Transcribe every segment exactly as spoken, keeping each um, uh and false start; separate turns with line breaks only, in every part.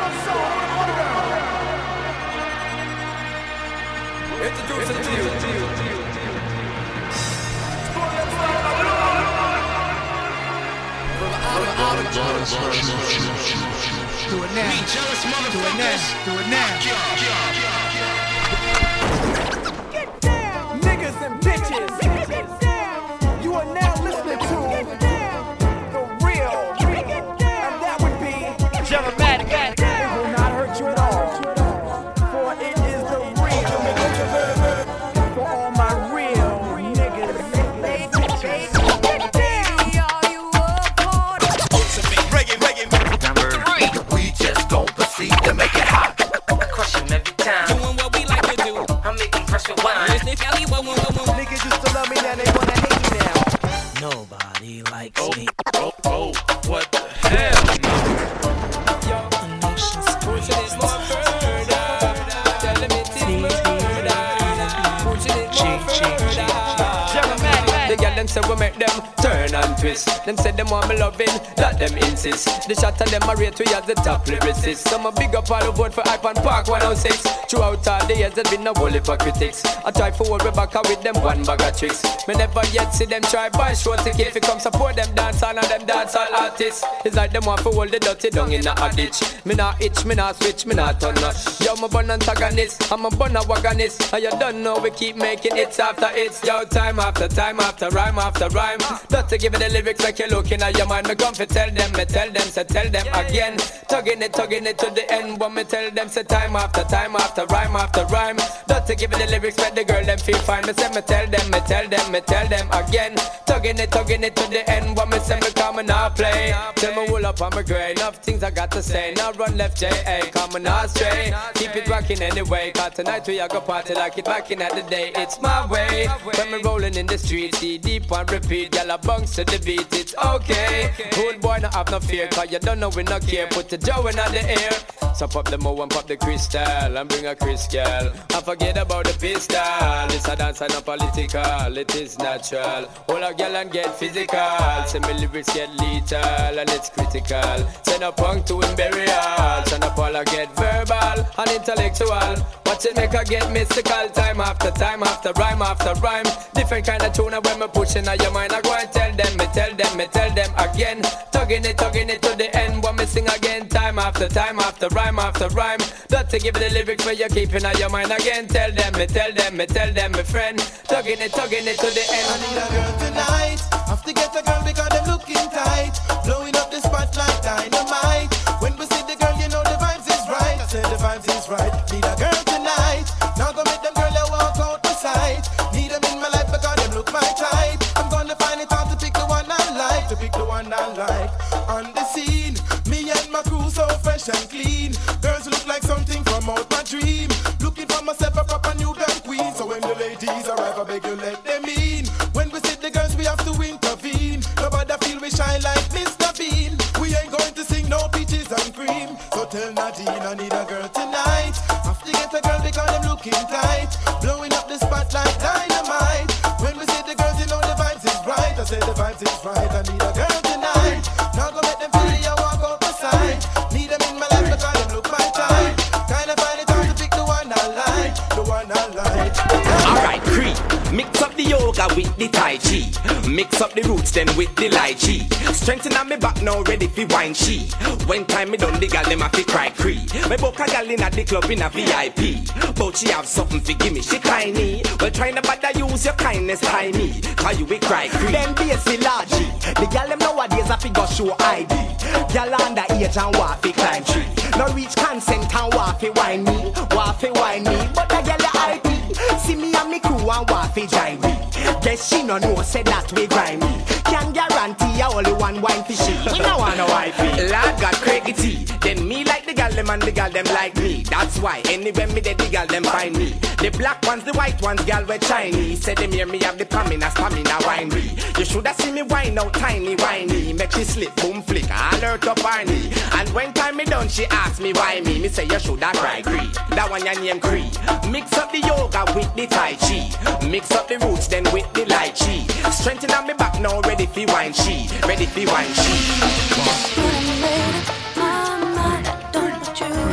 Introducing to you.
Do it now. Do it now. Do it now.
Get down, niggas and bitches. Get down. You are now listening to the real, and that would be Germanic. It will not hurt you at all, for it is the real. For all my real niggas.
We just gon' proceed to make it hot.
Crush him every time. Doing what we like to do. I make him fresh with wine.
Niggas used to love me, now they wanna hate me now.
Nobody likes
Oh,
me.
oh, oh, what the hell?
The nation's pushing it more further. Telling me it's murder. Pushing it more further. The girl them say we make them turn and twist. Them say them want me loving, that them insist. The shot of them are rate we as the top lyricists. Some a big up all the board for hype and park one oh six. Throughout all the years there's been no whole heap of critics. I try for hold Rebecca with them one bag of tricks. Me never yet see them try buy show ticket. If you come support them dance and them dance all artists. It's like them want for hold the dirty down in a ditch. Me not itch, me not switch, me not turn up. Yo, me bun antagonist, I'm a bun a wagonist. And you don't know we keep making hits after hits. Yo, time after time after rhyme after rhyme. Not to give it the lyrics like you're looking at your mind. Me come for tell them, me tell them, say tell them again. Tugging it, tugging it to the end. But me tell them, say time after time after rhyme after rhyme. Not to give it the lyrics, make the girl them feel fine. Me say me tell them, me tell them, me tell them again. Tugging it, tugging it to the end. But me say me come and not play. Tell me wool up on my grey. Enough things I got to say. Now run left J A, come and not stray. Keep it rocking anyway. Cause tonight we are go party like it back in at the day. It's my way. When me rolling in the street, see deep and repeat. Y'all a bounce to the beat, it's okay. Old boy, no have no fear. Cause you don't know we no care. Put the Joe in the air. So pop the mo and pop the crystal. And bring a Chris girl. And forget about the pistol. It's a dance and not political. It is natural. Hold a girl and get physical. Say me lyrics get lethal. And it's critical. Send a punk to him burial. Send a Paula get verbal and intellectual. Watch it make her get mystical. Time after time after rhyme after rhyme. Different kind of tune when me pushing on your mind. I go and tell them, me tell them, me tell them again. Tugging it, tugging it to the end. When me sing again. Time after time after rhyme after rhyme. Don't to give it the lyrics where you're keeping on your mind again. Tell them, me tell them, me tell them, my friend. Tugging it, tugging it to the end.
I need a girl tonight. Have to get a girl because they're looking tight. Blowing up the spot like dynamite. When we see the girl, you know the vibes is right. I said the vibes is right. Need a girl tonight. Now go make them girl that walk out the sight. Need them in my life because them look my type. I'm gonna find it hard to pick the one I like. To pick the one I like. On the scene, me and my crew so fresh and clean. Girls look like something from out my dream. Looking for myself a proper new girl queen. So when the ladies arrive, I beg you let them in. When we see the girls, we have to intervene. Nobody feel we shine like Mister Bean. We ain't going to sing no peaches and cream. So tell Nadine I need a girl tonight. Have to get a girl because I'm looking tight. Blowing up the spot like dynamite. When we see the girls, you know the vibes is right. I say the vibes is right. I need a girl tonight. Now go make them feel you walk out the side. Need them in my life because them look my type. Kinda find it hard to pick the one I like. The one I like.
Alright, Cree. Mix up the yoga with the Tai Chi. Mix up the roots then with the lychee. Strengthen on me back now ready for wine she. When time me done the gal them a fi cry Cree. Me book a gal in at the club in a V I P. But she have something fi gimme she tiny. Well try to bother use your kindness tie me. Cause you will cry Cree.
Then basic logic. The gal them nowadays a fi go show I D. Gal under age and walk fi climb tree. No reach consent and walk fi wine me. Walk fi wine me. But the gal I D. See me and me crew and walk fi join me. Guess she no know say that we grind me. Can guarantee I only one wine fi she. We no want no wifey.
Lord got crazy. Then me like the gal them and the gal them like me. That's why anywhere me dead the gal them find me. The black ones, the white ones, gal we Chinese. Say them hear me have the stamina, stamina winery. You shoulda see me wine out tiny whiny. Make she slip, boom flick, all hurt up her knee. And when time me done, she ask me why me. Me say you shoulda cry Cree. That one your name Cree. Mix up the yoga with the Tai Chi. Mix up the roots then with the lychee. Strengthen on me back now, ready for wine she. Ready for wine she.
When I made up my mind, I don't want you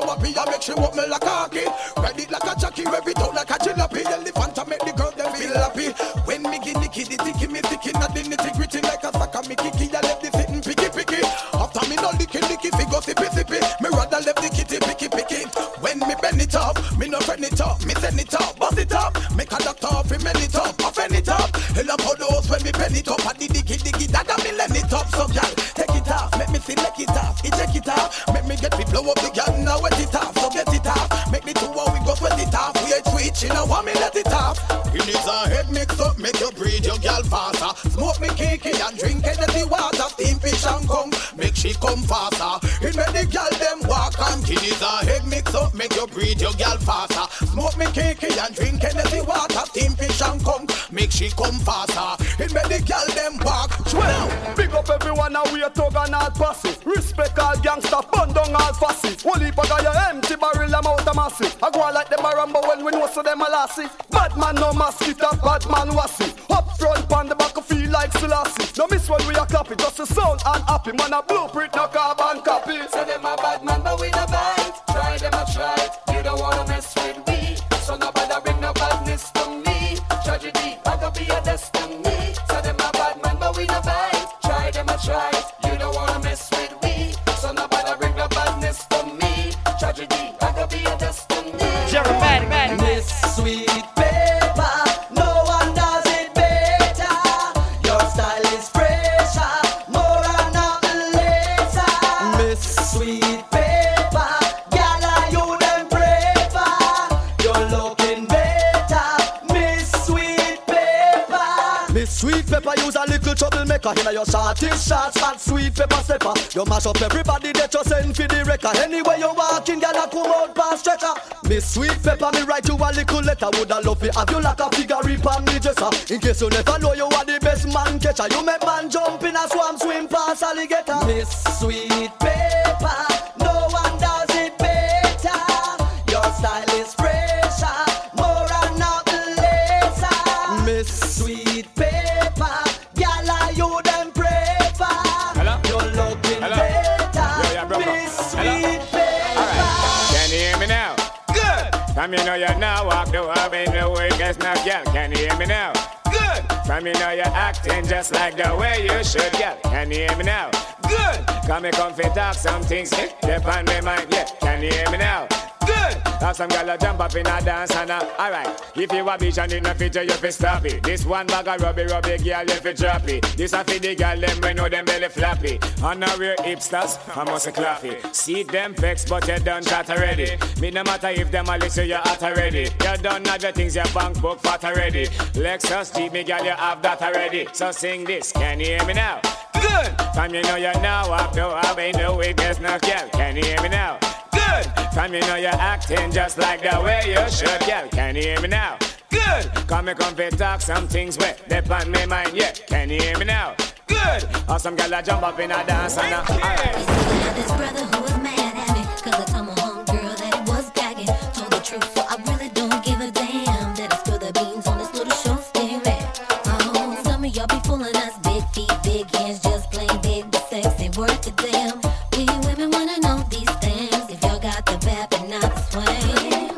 happy, I make she walk me like a hockey. Ride it like a jockey, rev it out like a jalopy. Elephant to make the girl them feel happy. When me get nicky, the ticky me ticky, not the nitty gritty like a sucker me kicky. I left the sitting picky picky. After me no licky licky, fi go sippy sippy. Me rather left the kitty picky picky. When me bend it up, me no friend it up, me send it up, bust it up. Make a doctor off, me mend it up, offend it up. Hell up all those when me pen it up, and the diggy diggy dagger me lend it up. So girl, take it off, make me select it off, eject it off. Make me get me blow up the gun, now wet it off, so get it off. Make me two how we go sweat it off. We ain't switch, you know want me let it off. It is a head mix up, make you breathe your girl faster. Smoke me kiki and drink energy water, steam fish and kong, make she come faster. It make the girl them walk and kill. It is a head mix up, make you breathe your girl faster. Smoke me kiki and drink energy water, steam fish and kong, make she come faster. It make the girl them walk.
Well, big up everyone and we a thug and all pussy. Respect all gangsta, bun down all fussy. Holy bag your empty barrel, I'm out of massive. I go on like them a rambo when we know so them a lassie. Bad man no mosquito, bad man wassy. Up front pan the back of feel like Selassie. No miss when we a clap it, just a sound and happy. Man a blueprint, no carbon copy.
So them a bad man but we no bite. Try them a try, you don't wanna mess with me. So nobody bring no badness to me. Tragedy, I could be a destiny. So them a bad man but we no bite. Try them a try, you don't wanna mess with me. So nobody bring no badness to me. Tragedy, I could be a destiny.
Jerematic,
Miss Sweet Paper, no one does it better. Your style is fresher, more and not later. Miss Sweet Paper, gala you them braver. You're looking better, Miss Sweet Paper.
Miss Sweet Pepper use a little troublemaker. Inna your shortish shots, fat sweet pepper stepper. You mash up everybody that you send for the wrecker. Anyway you walking, girl a come out past stretcher. Miss Sweet Pepper, me write you a little letter. Woulda love to have you like a figure on me dresser. In case you never know you are the best man catcher. You make man jump in a swamp, swim past alligator.
Miss Sweet Paper, no one does it better. Your style is fresher, more and not later.
Miss
Sweet Paper, gala you them prefer. You're looking
Hello?
better,
Yo, yeah, brother.
Miss
Hello?
Sweet Paper.
Can you hear me now? Good. From you know you now walk the world in the way guess now, girl. Can you hear me now? Good. From you know you're acting just like the way you should, girl. Can you hear me now? Good. Come me come fit talk some things, eh? Dep on my mind, yeah. Can you hear me now? Good. Have some girl jump up in a dance and a alright. If you a bitch and in a feature, you fi stop it. This one bag of rubby rubby girl, you fi drop it. This a fi the girl them we know them belly floppy. On a real hipsters, I must clap it. See them vex, but you done chat already. Me no matter if them a listen, you hot already. You done have your things, your bank book fat already. Lexus Jeep, me girl, you have that already. So sing this, can you hear me now? Good. From you know you now up, no I ain't no weakness, no girl. Can you hear me now? Good. From you know you're acting just like the way you should, girl. Can you hear me now? Good. Come me come fit talk some things wet. Dep on me mind, yeah. Can you hear me now? Good. Or some girl a jump up in a dance and a alright.
This brother who was mad at me, cause I told my homegirl that it was gagging. Told the truth, so I really don't give a damn that I spill the beans on this little show steam man. Oh, some of y'all be fooling us, big feet, big hands, just plain big, but sex ain't worth a damn. We women wanna know these things, if y'all got the bad but not the swing.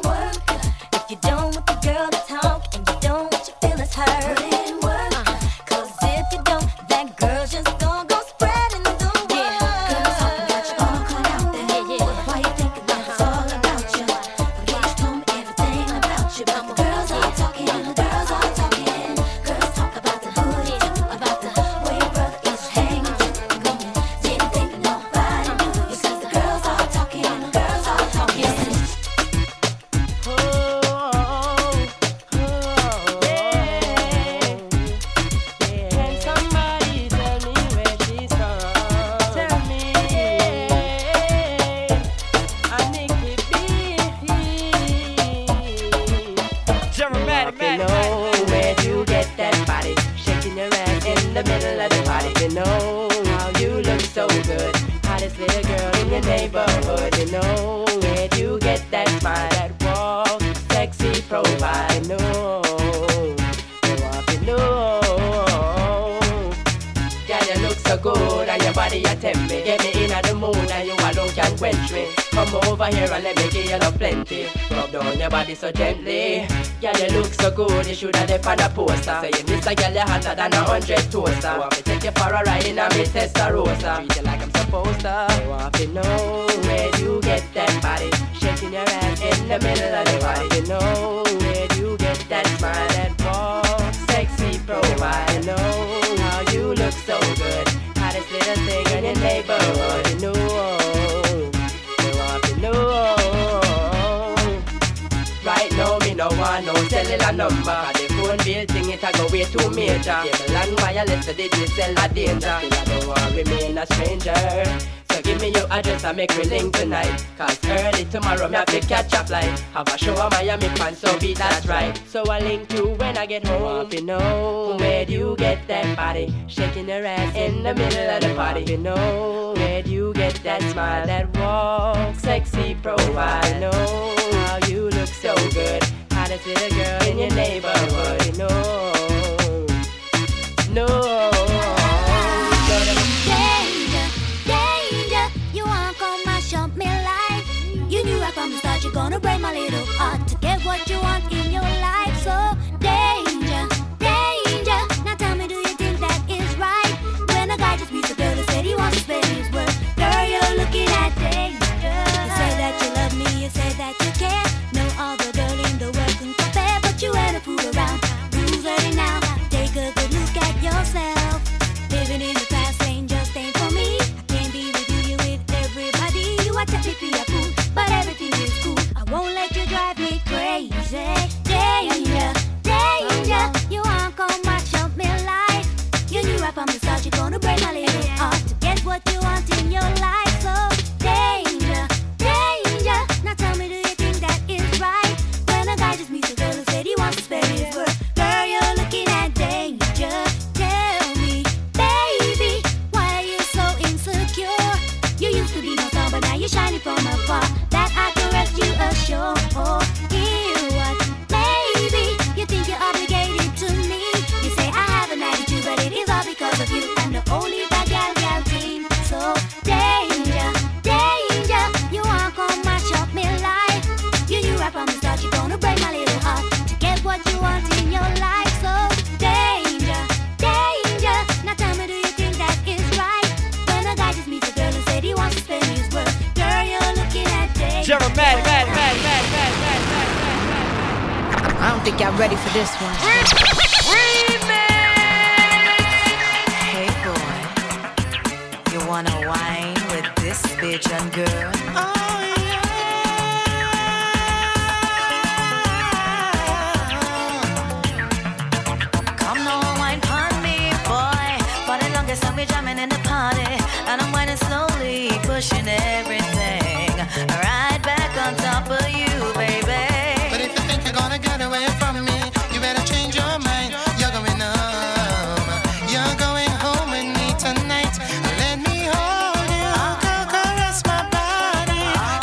If you don't want the girl to talk, and you don't want your feelings hurt, uh, cause if you don't, that girl just gon' go spreading the word. Yeah, girls talk about you all caught out there. Yeah, yeah. Why you thinking that it's all about you? Forget you told me everything about you, but the girls are talking, the girls are talking. Girls talk about the booty, about the way your brother is hanging. Didn't think nobody knew, because the girls are talking, the girls are talking.
Can somebody tell me where she's from? Tell me. I think it be
Jerematic,
you know where you get that body, shaking your ass in the middle of the party. You know how you look so good, hottest little girl in your neighborhood. You know where you get that smile, that wall, sexy profile. You know, you want to know. Girl, you look so good and your body a tempt me. Get me in the mood and you alone can quench me.
come over here and let me give you love plenty. Rub down your body so gently. Girl, you look so good, you should have done on a poster. Saying this a girl, you hotter than a hundred toaster. Want me take you for a ride in a me Testarossa. Treat you like I'm supposed to. I want to know where you get that body, shaking your ass in the middle of the body. You know where you get that smile, that walk, sexy profile. You know how you look so good, hottest little thing in your neighborhood. You know, you want to know. Right now, me no want no cellular number. Cause the phone bill thing it a go way too major. Cable and wireless, so did you sell a danger? Still I don't want remain a stranger. So give me your address and make we link tonight. Cause early tomorrow me have to catch a flight. Have a show at Miami fans, so be that's right. So I link you when I get home. You know where do you get that body, shaking your ass in the middle of the party. You know where do you get that smile, that walk, sexy profile. You know how you look so good, hottest little girl in your neighborhood. You know, no.
From the start, you're gonna break my little heart to get what you want in your life. So danger, danger. Now tell me, do you think that is right? When a guy just meets a girl who said he wants to spend his worth, girl, you're looking at danger. You say that you love me, you say that you care. No other girl in the world can compare, but you ain't a fool around. Who's ready now? Take a good look at yourself. Living in the fast lane just ain't for me. I can't be with you, you with everybody. You are technically a fool, but everything is cool. I won't let you drive me crazy. Danger, danger. You aren't gonna match up my life. You knew right from the start you're gonna break my little heart to get what you want in your life. So danger, danger. Now tell me, do you think that is right? When a guy just meets a girl who said he wants to spend his worth, girl, you're looking at danger. Tell me, baby, why are you so insecure? You used to be no star, but now you're shining from afar. That I can rescue ashore. Oh, hear what? Maybe you think you're obligated to me. You say I have an attitude, but it is all because of you and the only that gal gal team. So danger, danger. You aren't gonna match up my life. You knew right from the start you're gonna break my little heart to get what you want in your life. So danger, danger. Now tell me, do you think that is right? When a guy just meets a girl who said he wants to spend his worth, girl, you're looking at danger.
Jeremiah, mad, mad, mad, mad, mad, mad, mad.
I don't think y'all ready for this one. Hey boy, you wanna whine with this bitch and girl? Oh yeah. Come now, wine pon me, boy. For the longest time we jamming in the party, and I'm whining slowly, pushing everything right back on top of you, baby.
But if you think you're gonna get away from me, you better change your mind. You're going home. You're going home with me tonight. Let me hold you, go caress my body.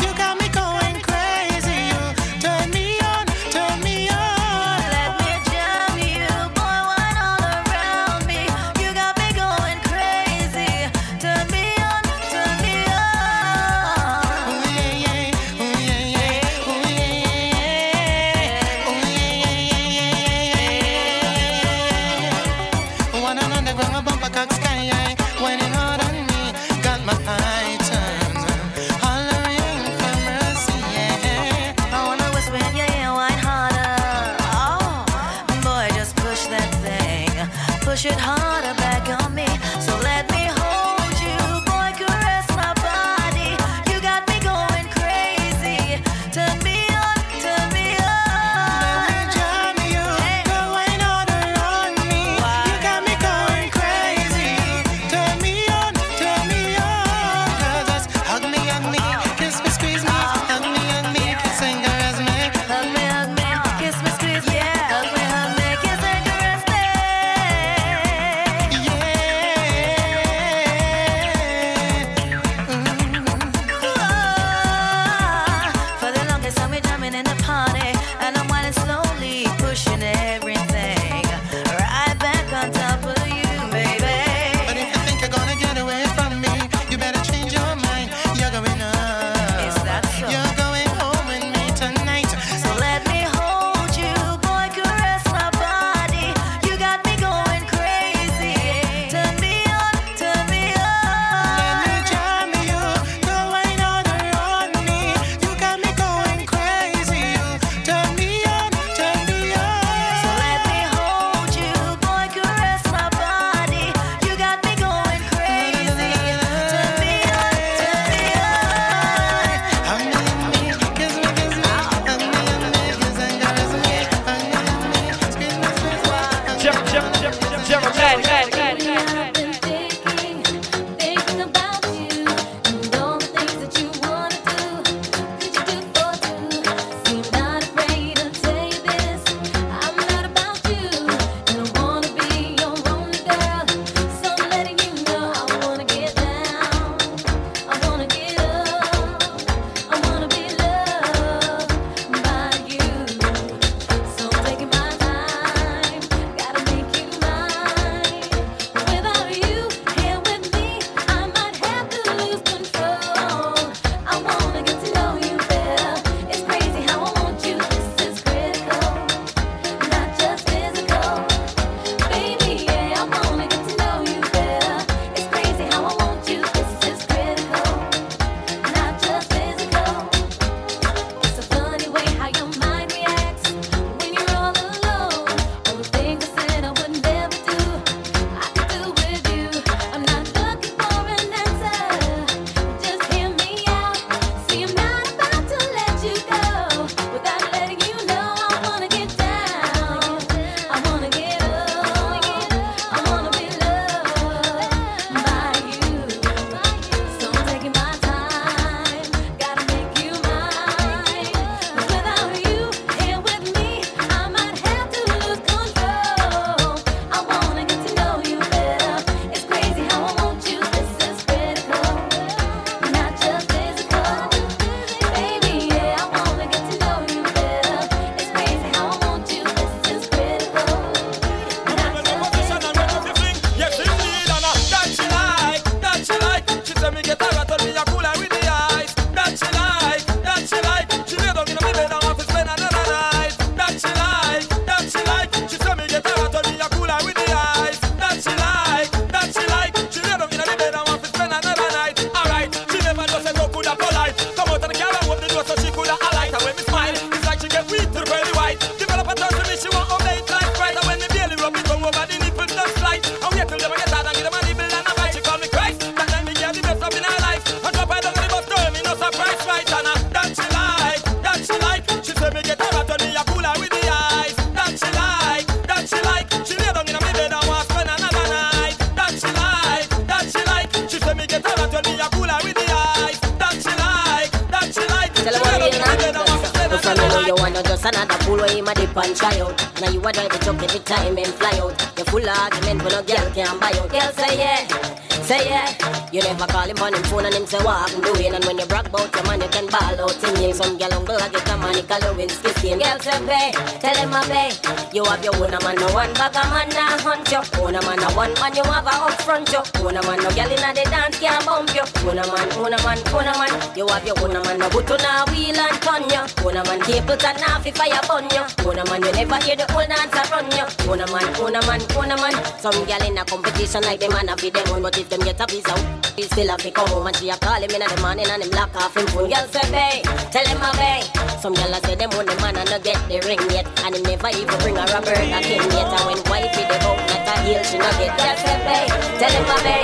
just another fool where him a dip and try out. Now you a drive the truck every time him fly out. You full of argument when no girl can buy out. Girl say yeah, say yeah. You never call him on him phone and him say what I'm doing. And when you brag about your man, you can ball out him name. Some girl on go get a Monica Lewinsky skin. Girl say bae, tell him a bae. You have your own a man, no one bag a man nah hunt you. Own a man, no one man you have a up front you. Own a man, no girl inna the dance can't bump you. Own a man, own a man, own a man. You have your own a man, no good to nah wheel and turn you. Own a man, cable and nah fi fire burn you. Own a man, you never hear the old dancer run you. Own a man, own a man, own a man. Some girl in a competition like them and a fi them own, but if them get a visa, he still have to come home and she a call him in the morning and him lock off him phone. Girl say bae, tell him a bae. Some girl a say them own the man and no get the ring yet, and him never even bring a Robert a king yet. And when wife with the boat not a heel, she no get. Girl say bae, tell him a bae.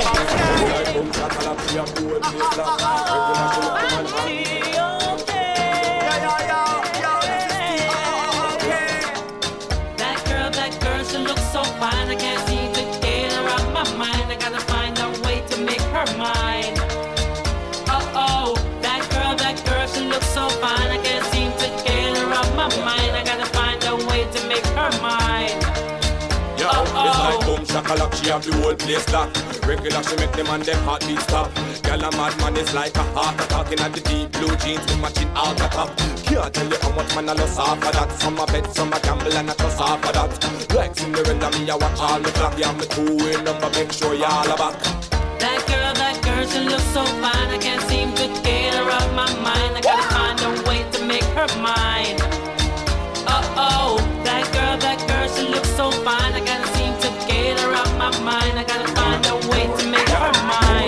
That girl, that girl, she looks so fine. I can't seem to get her out my mind. I gotta find a way to make her mine. Oh oh, that girl, that girl, she looks so fine. I can't seem to get her out my mind. I gotta find a way to make her mine.
Yo, oh, oh. It's like boom shakalak, she have the whole place locked. Regular, she make them and them heartbeat stop. Girl, a madman is like a heart attack. In the deep blue jeans, we matching all the top. Can't tell you how much man I lost off of that. Some a bet, some a gamble and I trust off of that. Like Cinderella, me I watch all the clock. Yeah, me two-way number, make sure y'all are back.
That girl, that girl, she looks so fine. I can't seem to get her out my mind. I gotta find a way to make her mine. Uh-oh, that girl, that girl, she looks so fine. I gotta seem to get her out my mind. I gotta find a way to make her mine.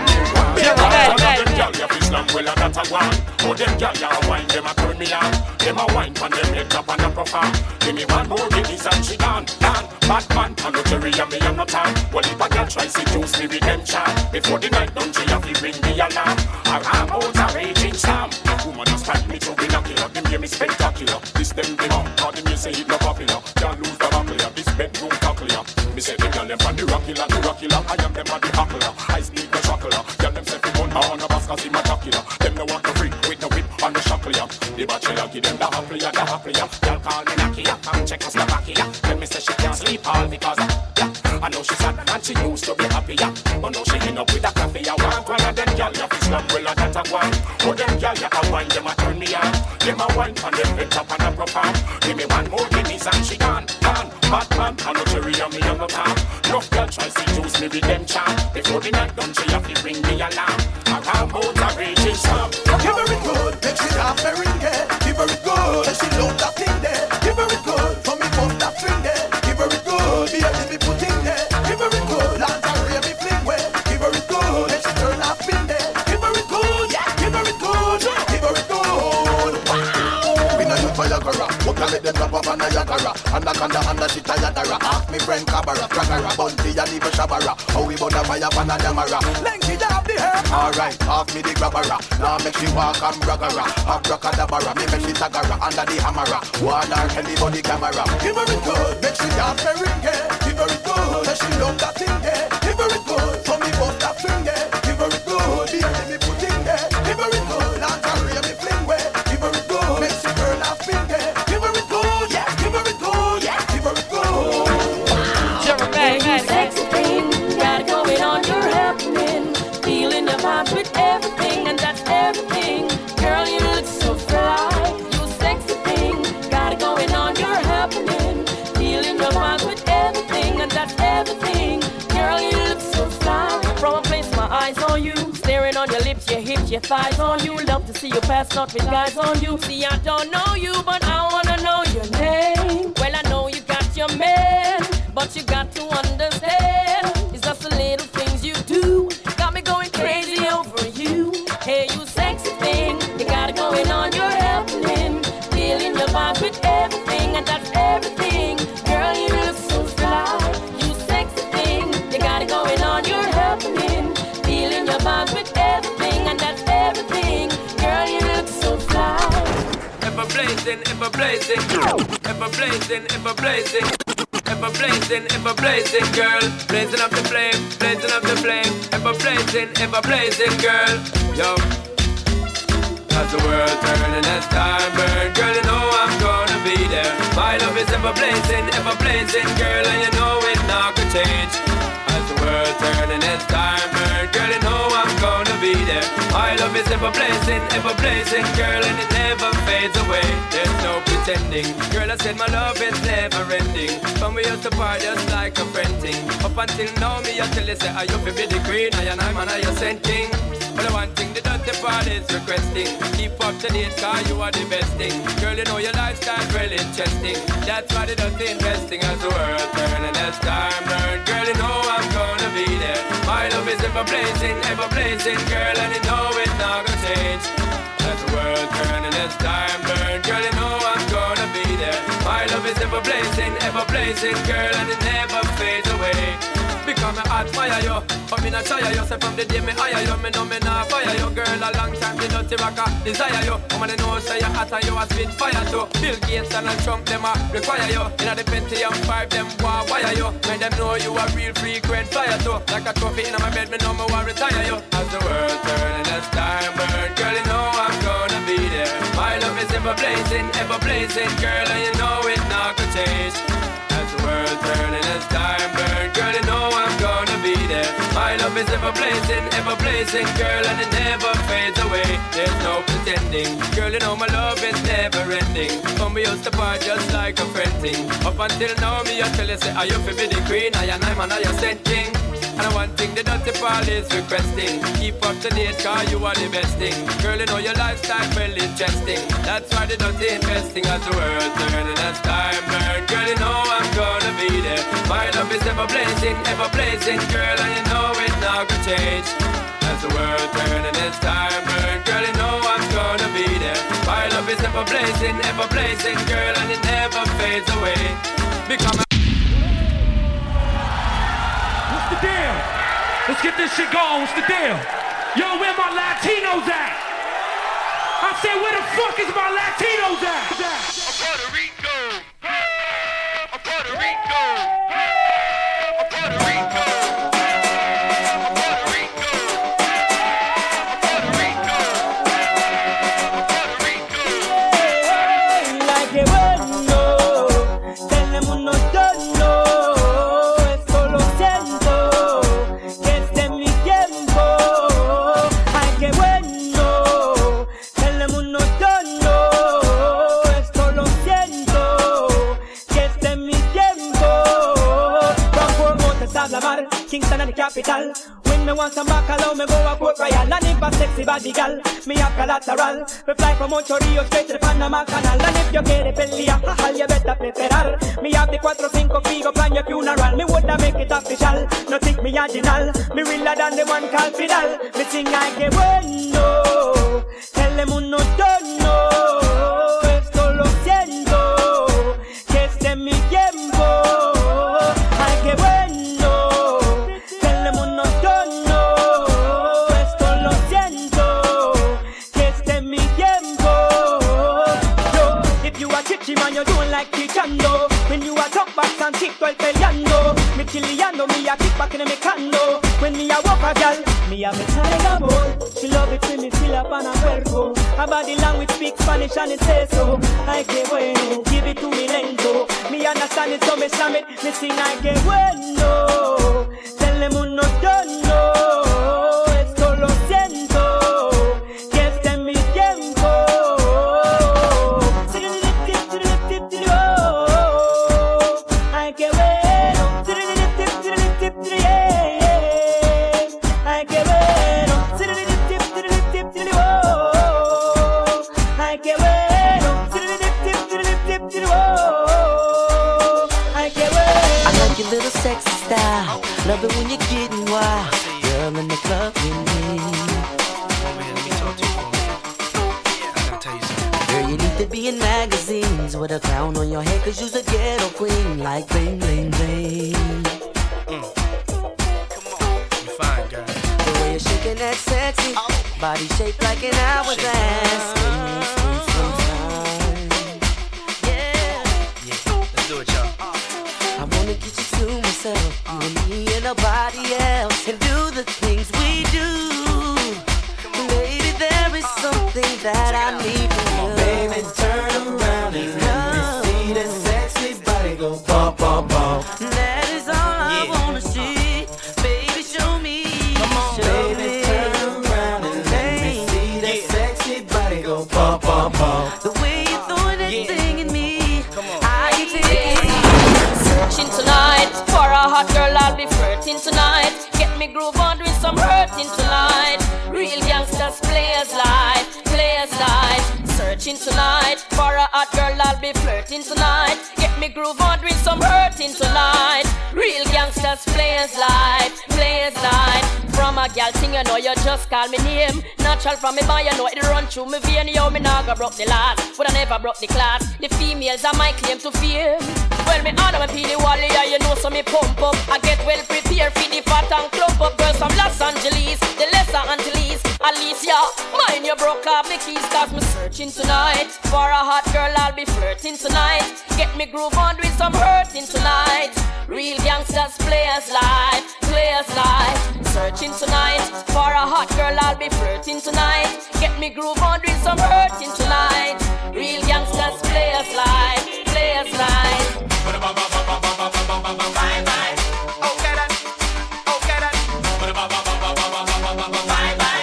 Girl, you fish them well and that's a one. Oh, them girl, you a wine, them a turn me on. Them a wine from them head up and a profile. Give me one more guineas and she gone, gone. Bad man, and no cherry and me and no time. Well, if a girl try to juice me redemption, before the night done, she have to ring the alarm. Her arm out a raging storm. Woman a stand me to binocular. Them hear me spectacular. This them them up, cause them you say it no popular. Can't lose the buckle, this bedroom tackle. Me say them girl them from the Rockula, the Rockula. I am them at the Hackler. I speak the chocolate. Girl them say fi gun on a bus cause him a jockula. Them no want no freak with no whip on the shackle. The bachelor give them the hackler, the hackler. Girl call me Nakia, come check us Slovakia. Tell me say she can't sleep all because yeah. I know she's sad and she used to be happy, yeah. But now she end up with a coffee. I want one of them girl, you fish them well and that's a wine. Oh them girl, you a wine, them a turn me on. Them a wine from them head up and a profile. Give me one more guineas and she gone, gone. Bad man, I know cherry and me on the top. Enough girl try to juice me with them charm. Before the night done, she have to ring the alarm. I can't hold a raging storm.
Give her it good, make she laugh her ring there. Give her it good, make she love that thing there. Give her it good, for me pop that string there. Give her it good, be a baby put in there. Give her it good, lingerie me fling where. Give her it good, make she turn off in there. Give her it good, yeah. Give her it good, give her it good. Wow. We know you Viagra, what can let them drop off a Niagara? Anaconda and the shit a yadara. Ask me friend Cabara, Cragara, Bunty and even Shabara. How we burn a fire pan a damara. Lengthy have the hair. Alright, off me the grabbara. Now make she walk and braggara. Abracadabra, me make she tagara under the hammera. One her Kelly body camera. Give her it good, make she dance her ring there. Give her it good, make she love that thing there. Give her it good, for me bust that string there. Give her it good, be a me put in there. Give her it good, lingerie me fling where. Give her it good, make she turn off in there. Give her it good, yeah. Give her it good, yeah. Give her it good.
Hey, you sexy thing, got it going on, you're happening. Feeling the vibes with everything, and that's everything. Girl, you look so fly. You sexy thing, got it going on, you're happening. Feeling the vibes with everything, and that's everything. Girl, you look so fly. From a place my eyes on you, staring on your lips, your hips, your thighs on you. Love to see you pass out with guys on you. See, I don't know you, but I wanna know your name. Well, I know you got your man, but you got to understand, it's just the little things you do. Got me going crazy over you. Hey, you sexy thing, you got it going on, you're happening. Feeling your vibe with everything, and that's everything. Girl, you look so fly. You sexy thing, you got it going on, you're happening. Feeling your vibe with everything, and that's everything. Girl, you look so fly.
Ever blazing, ever blazing, ever blazing, ever blazing. Ever blazing, ever blazing, girl. Blazing up the flame, blazing up the flame. Ever blazing, ever blazing, girl. Yo, as the world turning, as time burn, girl, you know I'm gonna ever blazing, ever blazing, girl, and you know it not gonna change. As the world turning, it's time burn, girl, you know I'm gonna be there. My love is ever blazing, ever blazing, girl, and it never fades away. There's no pretending, girl, I said my love is never ending. From we used to part just like a friend thing. Up until now, me I tell you say I you fi be the queen, I and I'm an I you sent king. But the one thing the dirty part is requesting. Keep up to date, cause you are the best thing. Girl, you know your lifestyle well interesting. That's why the dirty investing as the world turning as time burn. Girl, you know I'm gonna be there. My love is ever blazing, ever blazing, girl, and you know it's not gonna change. As the world turning as time burn. Girl, you know I'm gonna be there. My love is ever blazing, ever blazing, girl, and it never fades away. Because I admire you, but me not shy you. Say from the day me hire you, me know me not fire you. Girl, a long time the dirty rocker desire you. I'm gonna know say you hot and you a spit fire too. Bill Gates and Trump, them a require you. In the Pentium five, them want wire you. Make them know you a real frequent flyer too. Like a trophy in my bed, me know me want retire you. As the world turning, as time burn, girl, you know I'm gonna be there. My love is ever blazing, ever blazing, girl, and you know it not gonna change. As the world turning, as time burn, girl, you know I'm gonna be there. My love is ever blazing, ever blazing, girl, and it never fades away. There's no pretending, girl, you know my love is never ending. When we used to part just like a friend thing. Up until now, me I tell you say I you fi be the queen, I and I'm an I you sent king. And the one thing the dirty part is requesting. Keep up to date, cause you are the best thing. Girl, you know your lifestyle well interesting. That's why the dirty investing as the world turning as time burn. Girl, you know I'm gonna be there. My love is ever blazing, ever blazing, girl, and you know it's not gonna change. As the world turning as time burn, girl, you know I'm gonna be there. My love is ever blazing, ever blazing, girl, and it never fades away. Become a
What's the deal? Let's get this shit going. What's the deal? Yo, where my Latinos at? I said, where the fuck is my Latinos at?
Puerto Rico. Puerto Rico. Puerto Rico.
Kingston and the capital. When me want some bacalao, me go a Port Royal. And if a sexy body gal, me have collateral. We fly from Ocho Rios straight to the Panama Canal. And if you quiere pelear, all you better preparar. Me have the cuatro cinco figo plan your funeral. Me woulda make it official. No think me original. Me realer than the one called Fidel. Me sing I que bueno. Tell el mundo no. Esto lo siento. Que este es mi tiempo. Ay que bueno. Man, you don't like Kichando. When you are talk back and kick well peleando. Me chiliando, me a kick back in me cando. When me a walk a gal, me a me tiger ball. She love it when me feel up on her cuerpo. Her body language speak Spanish and it says so. Ay que bueno, give it to me lento. Me understand it so me slam it. Me sing ay que bueno. Tell them uno don't know. Esto lo siento. Que este es mi tiempo.
Little sexy style, love it when you're getting wild. Girl in the club with me.
Over here, let me talk to you for a minute. Yeah, I gotta tell you something.
Girl, you need to be in magazines with a crown on your head, cause you's a ghetto queen, like bling, bling, bling.
Mm. Come on, you fine, girl.
The way you're shaking that sexy body shaped like an hourglass. You and me and nobody else, and do the things we do. Baby, there is something that I need from you.
Baby, turn around and let me see that sexy body.
be flirting tonight. Get me groove on doing some hurting tonight. Real gangsters, players life, players life. Searching tonight for a hot girl, I'll be flirting tonight. Get me groove on doing some hurting tonight. Real gangsters, players life, players life. From a gal thing, you know you just call me name. Natural from me boy, you know it run through me vein. Yo, me nah go broke the last, but I never broke the class. The females are my claim to fame. Well, me honor me peel the wally, yeah, you know, so me pump up. I get well prepared for the fat and clump up. Girls from Los Angeles, the Lesser Antilles, Alicia, mind you broke off the keys, cause me searching tonight for a hot girl, I'll be flirting tonight. Get me groove on with some hurting tonight. Real gangsters, players life, players life. Searching tonight for a hot girl, I'll be flirting tonight. Get me groove on with some hurting tonight. Real gangsters, players life, players life. Bye bye. Okay then, okay then. Bye bye.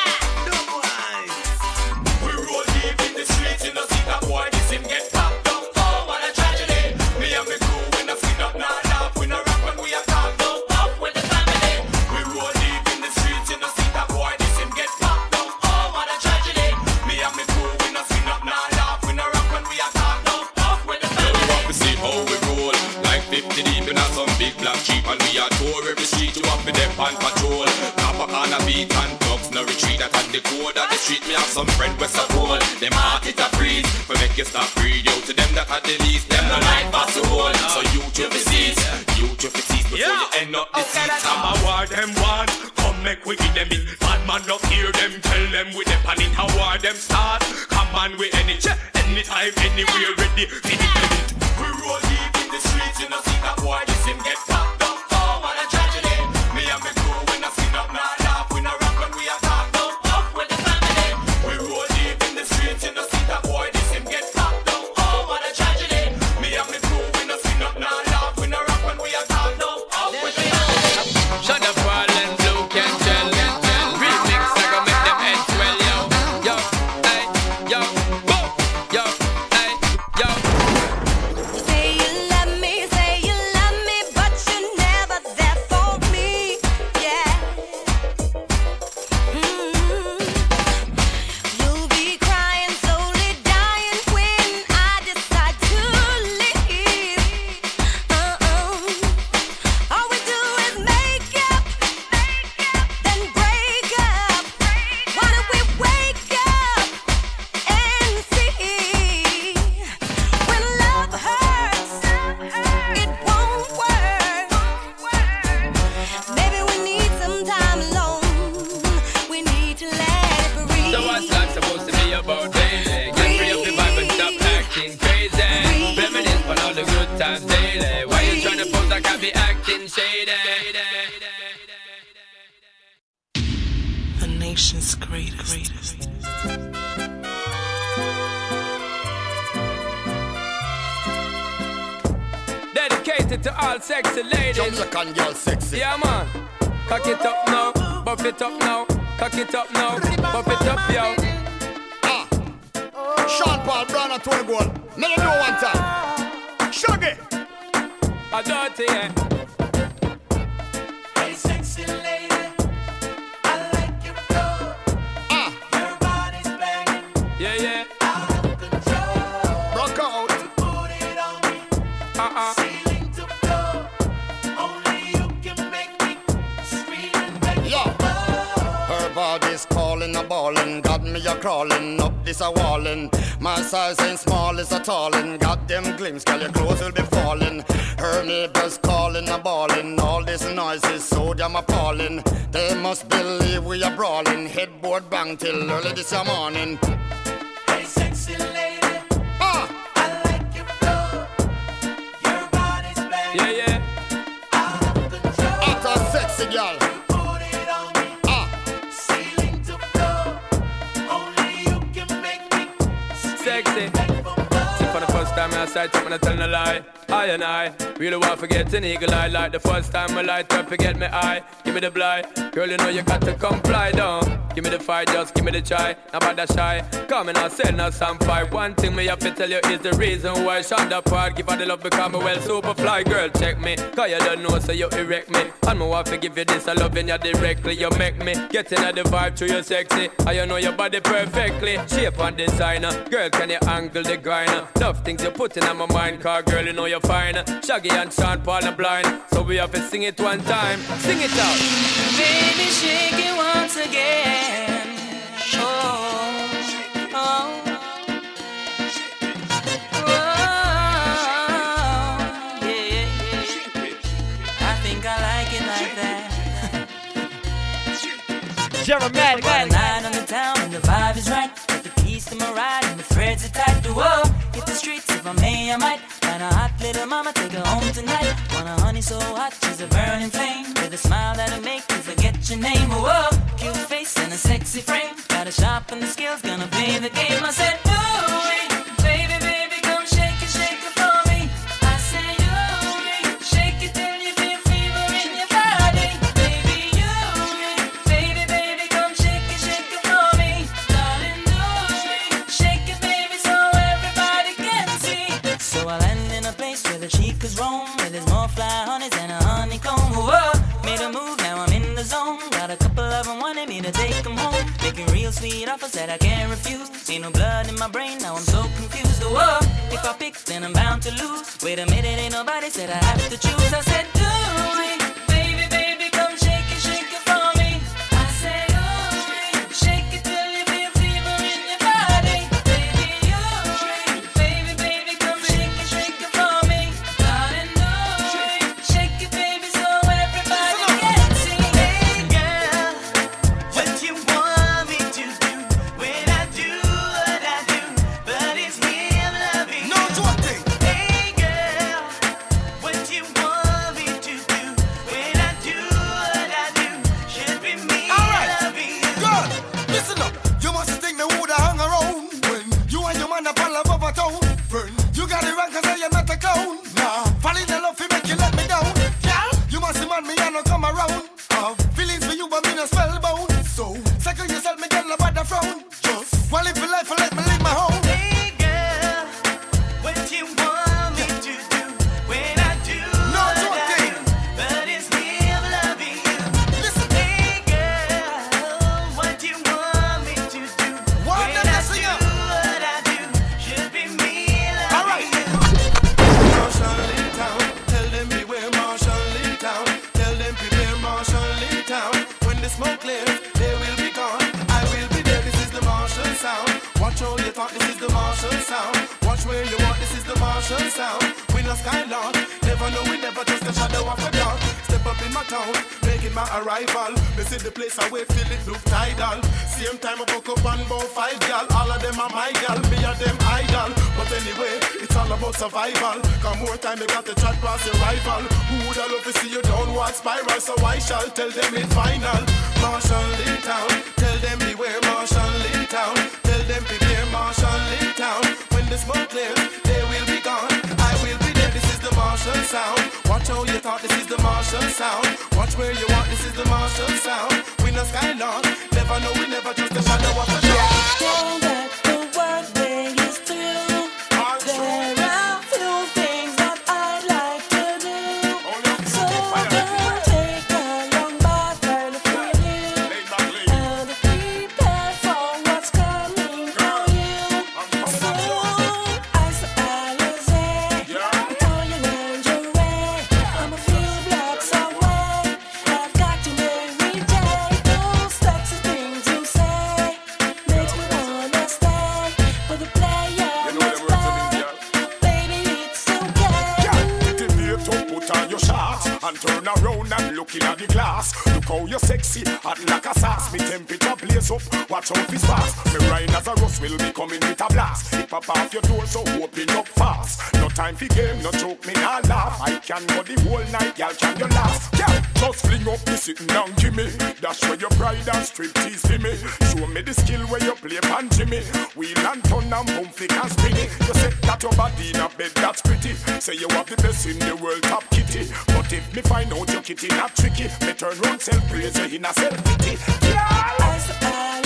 We roll deep in the streets, you know, see that boy, this him get popped down. Oh, what a tragedy. Me and me crew, we no skin up, nah laugh. We no rap when we are talk down. Off with the family. We roll deep in the streets, you know, see that boy, this him get popped down. Oh, what a tragedy. Me and me crew, we no skin up, nah laugh. We no rap when we are talk down. Off with the family. You want to see how we roll, like fifty deep in some big black jeep, and we are tour every street. You want to them on patrol. Papa on a beat and thugs no retreat. That on the code of the street, me have some friend west a cold. Them heart it a freeze, for make you stop breathe. Yo, to them that had the least, them no like pass the hole. So you to the seats, you to the seats before you end up the seats.
I'm a war them one, come make we give them it. Bad man not hear them, tell them with them pan it. How war them start, come on with any check, anytime, anywhere, ready, finish it.
We roll deep in the streets, you know, see that boy, this him get popped down. Oh, what a tragedy. Me and me crew, we no skin up, nah laugh. We no rap when we are talk down. Off with the family. We roll deep in the streets, you know, see that boy, this him get popped down. Oh, what a tragedy. Me and me crew, we no skin up, nah laugh. We no rap when we are talk down. Off with the family.
Shut up, fallen blue, can tell. Remix, I go make them head swell, yo. Yo, hey, yo, boom, yo, hey, yo.
Say you love me, say you love me, but you're never there for me, yeah. Mm. You'll be crying, slowly dying when I decide to leave. Uh-uh. All we do is make up, then break up. Why don't we wake up and see? When love hurts, it won't work. Maybe we need some time alone. We need to let it breathe.
So what's that supposed to be about, baby? Get free of the vibe and stop acting crazy. Reminisce on all the good times daily. Why you trying to pose like I be acting shady?
The nation's greatest.
Dedicated to all sexy ladies.
Jamaican girl sexy.
Yeah, man. Cock it up now, buff it up now. Cock it up now, buff it up, yo.
Ah. Sean Paul, Brown and Tony Gold. Let them know one time. Shuggy.
I dirty, yeah.
Hey, sexy lady, I like your flow.
Ah.
Your body's banging
Yeah, yeah.
out of control.
Rock out.
Put it on me,
Uh-uh.
ceiling to floor. Only you can make me scream and beg
Yo. Her body's calling a ballin', got me a crawling up this a wallin'. My size ain't small, it's a tallin'. Got them glimpse, girl, your clothes will be falling. Her neighbors calling a ballin'. All this noise is so damn appalling. They must believe we are brawling. Headboard bang till early this morning.
Hey, sexy lady,
Ah,
I like your flow. Your body's banging
Yeah, yeah.
out of control.
hot a sexy girl.
Put it on me,
Ah,
ceiling to floor. Only you can make me
Sexy. See, for the first time I sight up and I tell no lie. I and I really want to forget an eagle eye. Like the first time I light up, forget me eye. Give me the blind. Girl, you know you got to comply down. Give me the fire, just give me the try. Now bother shy, come and I'll send us some five. One thing me have to tell you is the reason why Shonda part. Give her the love because me well super fly. Girl, check me, cause you don't know so you erect me. And me want to give you this, I loving you directly. You make me get in the vibe to you sexy. And you know your body perfectly. Shape and designer, girl can you angle the grinder. Enough things you put in on my mind, cause girl you know you're fine. Shaggy and Sean Paul are blind, so we have to sing it one time. Sing it out.
Baby, shake it once again. Oh, oh, oh, yeah, yeah. I think I like it like that.
Jeremiah,
got a night on the town and the vibe is right. Got the keys to my ride and the threads are tight. Whoa, hit the streets if I may, I might find a hot little mama, take her home tonight. Want a honey so hot, she's a burning flame. With a smile that'll make you forget your name. Whoa, cute face and a sexy frame. Gotta sharpen the skills, gonna play the game. I said, ooh, baby, baby, come shake it, shake it for me. I said, ooh, shake it till you feel fever in your body. Baby, you, baby, baby, come shake it, shake it for me. Darling, ooh, shake it, baby, so everybody can see. So I land in a place where the chicas roam, where there's more fly honeys than a honeycomb. Whoa, made a move, now I'm in the zone. Got a couple of them wanting me to take them home. Making real sweet offers that I can't refuse. Ain't no blood in my brain, now I'm so confused. Whoa, if I pick, then I'm bound to lose. Wait a minute, ain't nobody said I have to choose. I said, do it, baby, baby, come shake it, shake it for me. I said, ooh, shake it till you feel fever in your body. Baby, you, baby, baby, come shake it, shake it for me. Darling, do it, shake it, baby, so everybody can see. Hey, girl, what you want me to do when I do what I do, but it's me I'm loving. No, do a thing. Hey, girl, what you want me to do when I do what I do, should be me loving you.
Girl, listen up. You must think me woulda hung around when you and your man up all above a town. Friend, you got it wrong 'cause I am not a clown. Nah, fall in love fi make you let me down. Girl, you must man me and no come around. Uh, feelings for you but me no spellbound. So, second yourself me girl about the frown. Just one live for life and let me leave my home.
Hey, girl, what you want me to do when I do
No,
what
do a
I
thing.
do, but it's me I'm loving you. Listen, hey, girl, what you want me to do
One
when
them
I
that sing
do
up.
what I do, should be me loving
All right.
you.
Marshall Lee Town, tell them beware Marshall Lee Town, tell them beware Marshall Lee Town. When the smoke clears, they will be gone. I will be there. This is the Marshall sound. Watch how you talk. This is the Marshall sound. Watch where you walk. This is the Marshall sound. We no Skylark, never know we never just the shadow of a dark. Step up in my town, making my arrival. This is the place I wait till it look tidal. Same time I woke up and about five gal. All of them are my gal, me and them idol. But anyway, it's all about survival. Come more time you got to chat past your rival. Who would I love to see you downward spiral? So I shall tell them it's final. Marshall Lee Town, tell them beware Marshall Lee Town. Tell them beware Marshall Lee Town. When the smoke clears, they will be gone. I will be there. This is the Marshall sound. Watch how you talk. This is the Marshall sound. Watch where you walk. This is the Marshall sound. We no Skylark, never know we never just the shadow of a dark.
Know that the workday is through. There are few things that I'd like to do. So girl, take a long bath and feel you, and prepare for what's coming for you. So ice Alizé, put on your lingerie. I'm a few blocks away. I've got you every day. Those sexy things you say makes me wanna stay. For the player must play. Baby, it's okay.
Get in here to put on your shots and turn around and look in at the glass. Look how you're sexy, hot like a sauce. Me temperature blaze up, watch out this fast. Me rhyme as a rust will be coming with a blast. It pop off your door, so open up fast. No time for game, no joke, me nah laugh. I can go the whole night, y'all can you last. Yeah, just fling up the sitting down, Jimmy. That's where your pride and striptease for me. Show me the skill where you play pan Jimmy. Wheel and turn and boom, flick and spin it. You say that your body in a bed, that's pretty. Say you have the best in the world, top kitty. But if me find out your kitty not tricky, me turn round self praise you in a self pity. Yeah.
Ice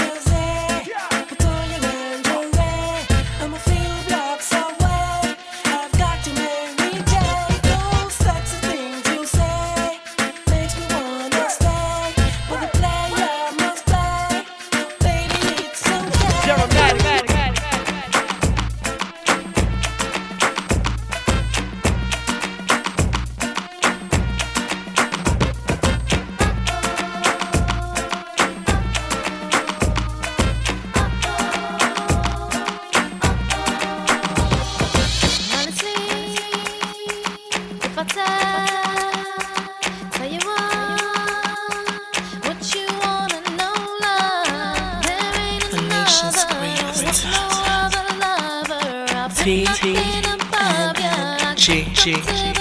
T, T, and G, G, G.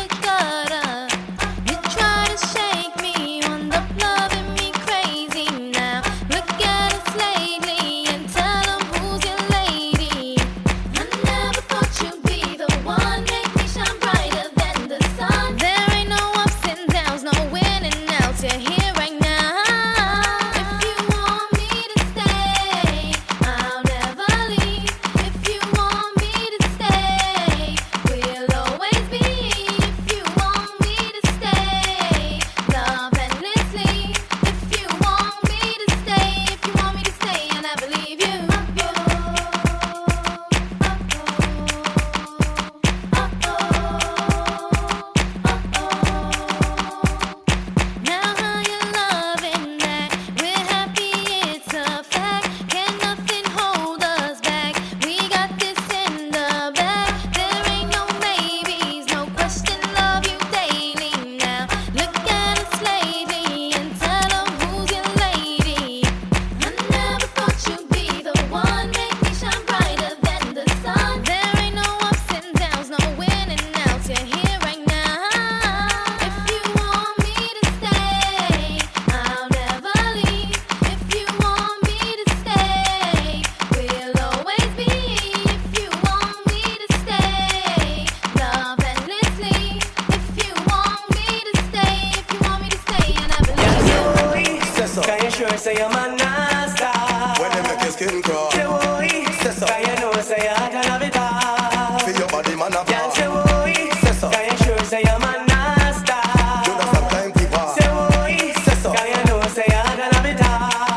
say you're my nasta.
When they make your skin crawl.
Say boy, say so. Can you know say I can have it all.
Feel your body man up.
Can't say boy, say so. Can you sure say you're my nasta.
You know sometimes keep on.
Say boy, say so. Can you know say I can have it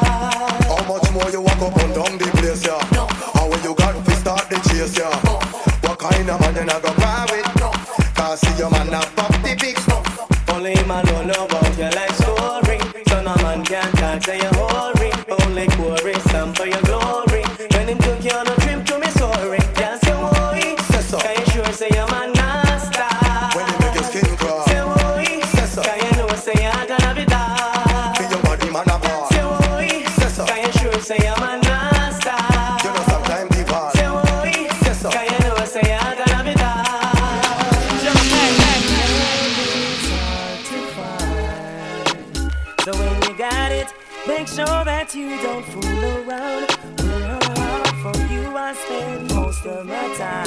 all.
How much more you walk up and down the place, yeah? No. How will you got to start the chase, yeah? No. What kind of man you not go grab it? No. Can't see your man up pop the big stuff.
Only man don't know about your life story. So no man can talk say your whole ring. Only quarry some for your glory. When him took you on a trip to Missouri. Can't say boy, say so. Can you sure say your man nasta?
When you make your skin crawl.
Say boy, say so. Can you know say you can have it all.
Feel your body man up.
Say boy, say so. Can you sure say your man nasta?
You know sometimes keep on.
Say boy, say so. Can you know say you can have it all. So when you got it, make sure that you don't fool around. We're around for you, I spend most of my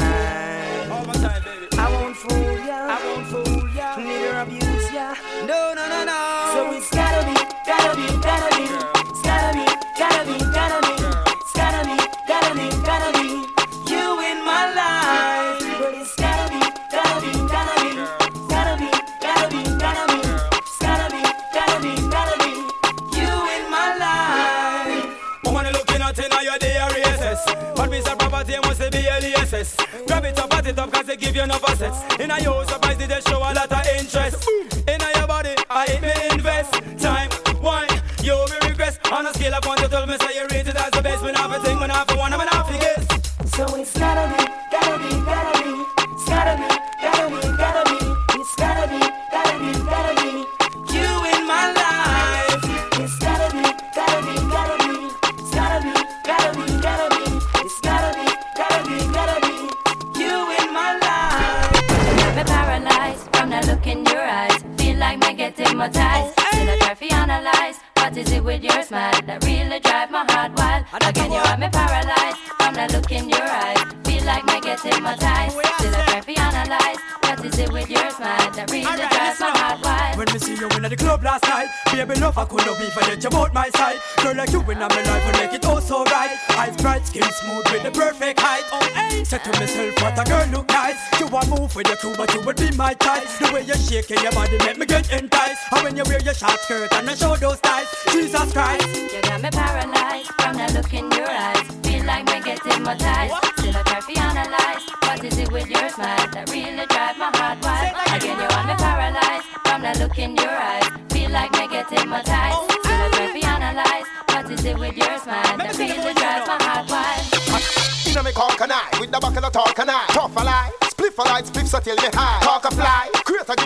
time. All my time, baby. I won't fool ya, I won't fool ya, neither abuse ya. No, no, no, no. So it's gotta be, gotta be, gotta be, it's gotta be, gotta be, gotta be, it's gotta be, gotta be, gotta be you in my life. But it's gotta be, gotta be, gotta be, it's gotta be, gotta be, gotta be, it's gotta be, gotta be, gotta be you in my life.
Woman looking at in your D R E S S. What piece of property must be L E S S. Grab it up, pat it up, cause they give you enough assets. In a your surprise, they show a lot of interest. In a your body, I hit me invest. Time, wine, you will regress. On a scale of one to twelve, me say you rate it as the best. When I have a thing, when I have a one, I'm an half guess.
So it's gotta be, gotta be, gotta be, it's gotta be, gotta be, gotta be, it's gotta be, gotta be, gotta be you in my life. It's gotta be, gotta be, gotta be, it's gotta be, gotta be, gotta be, it's gotta be, gotta be, gotta be you in my life.
I'm paralyzed from the look in your eyes. Feel like me get hypnotized. Still I try to analyze. What is it with your smile that really drive my heart wild? Again, you have me paralyzed from the look in your eyes. Feel like me get hypnotized. Still I try to analyze. What is it with your smile that really
Alright,
drives my
listen
heart wild?
When me see you in the club last night, baby love I couldn't be for let you out my side. Girl like you in my life will make it all so right. Eyes bright, skin smooth with the perfect height. Oh hey, said to myself what a girl look nice. You a move with your crew but you would be my type. The way you're shaking your body make me get enticed. And when you wear your short skirt and I show those thighs, Jesus Christ.
You got me paralyzed from the look in your eyes. Feel like me get hypnotized. Still I try to analyze. What is it with your smile that really drive my heart wild? Again, you want me paralyzed from the look in your eyes. Feel like me get hypnotized. Still I try to analyze. What is it with your smile that really drives my heart wild?
Inna me cork and I, with the buckle of talk and I. Tough a lie, spliff a light, spliff so till me high. Talk a fly, create a Guinness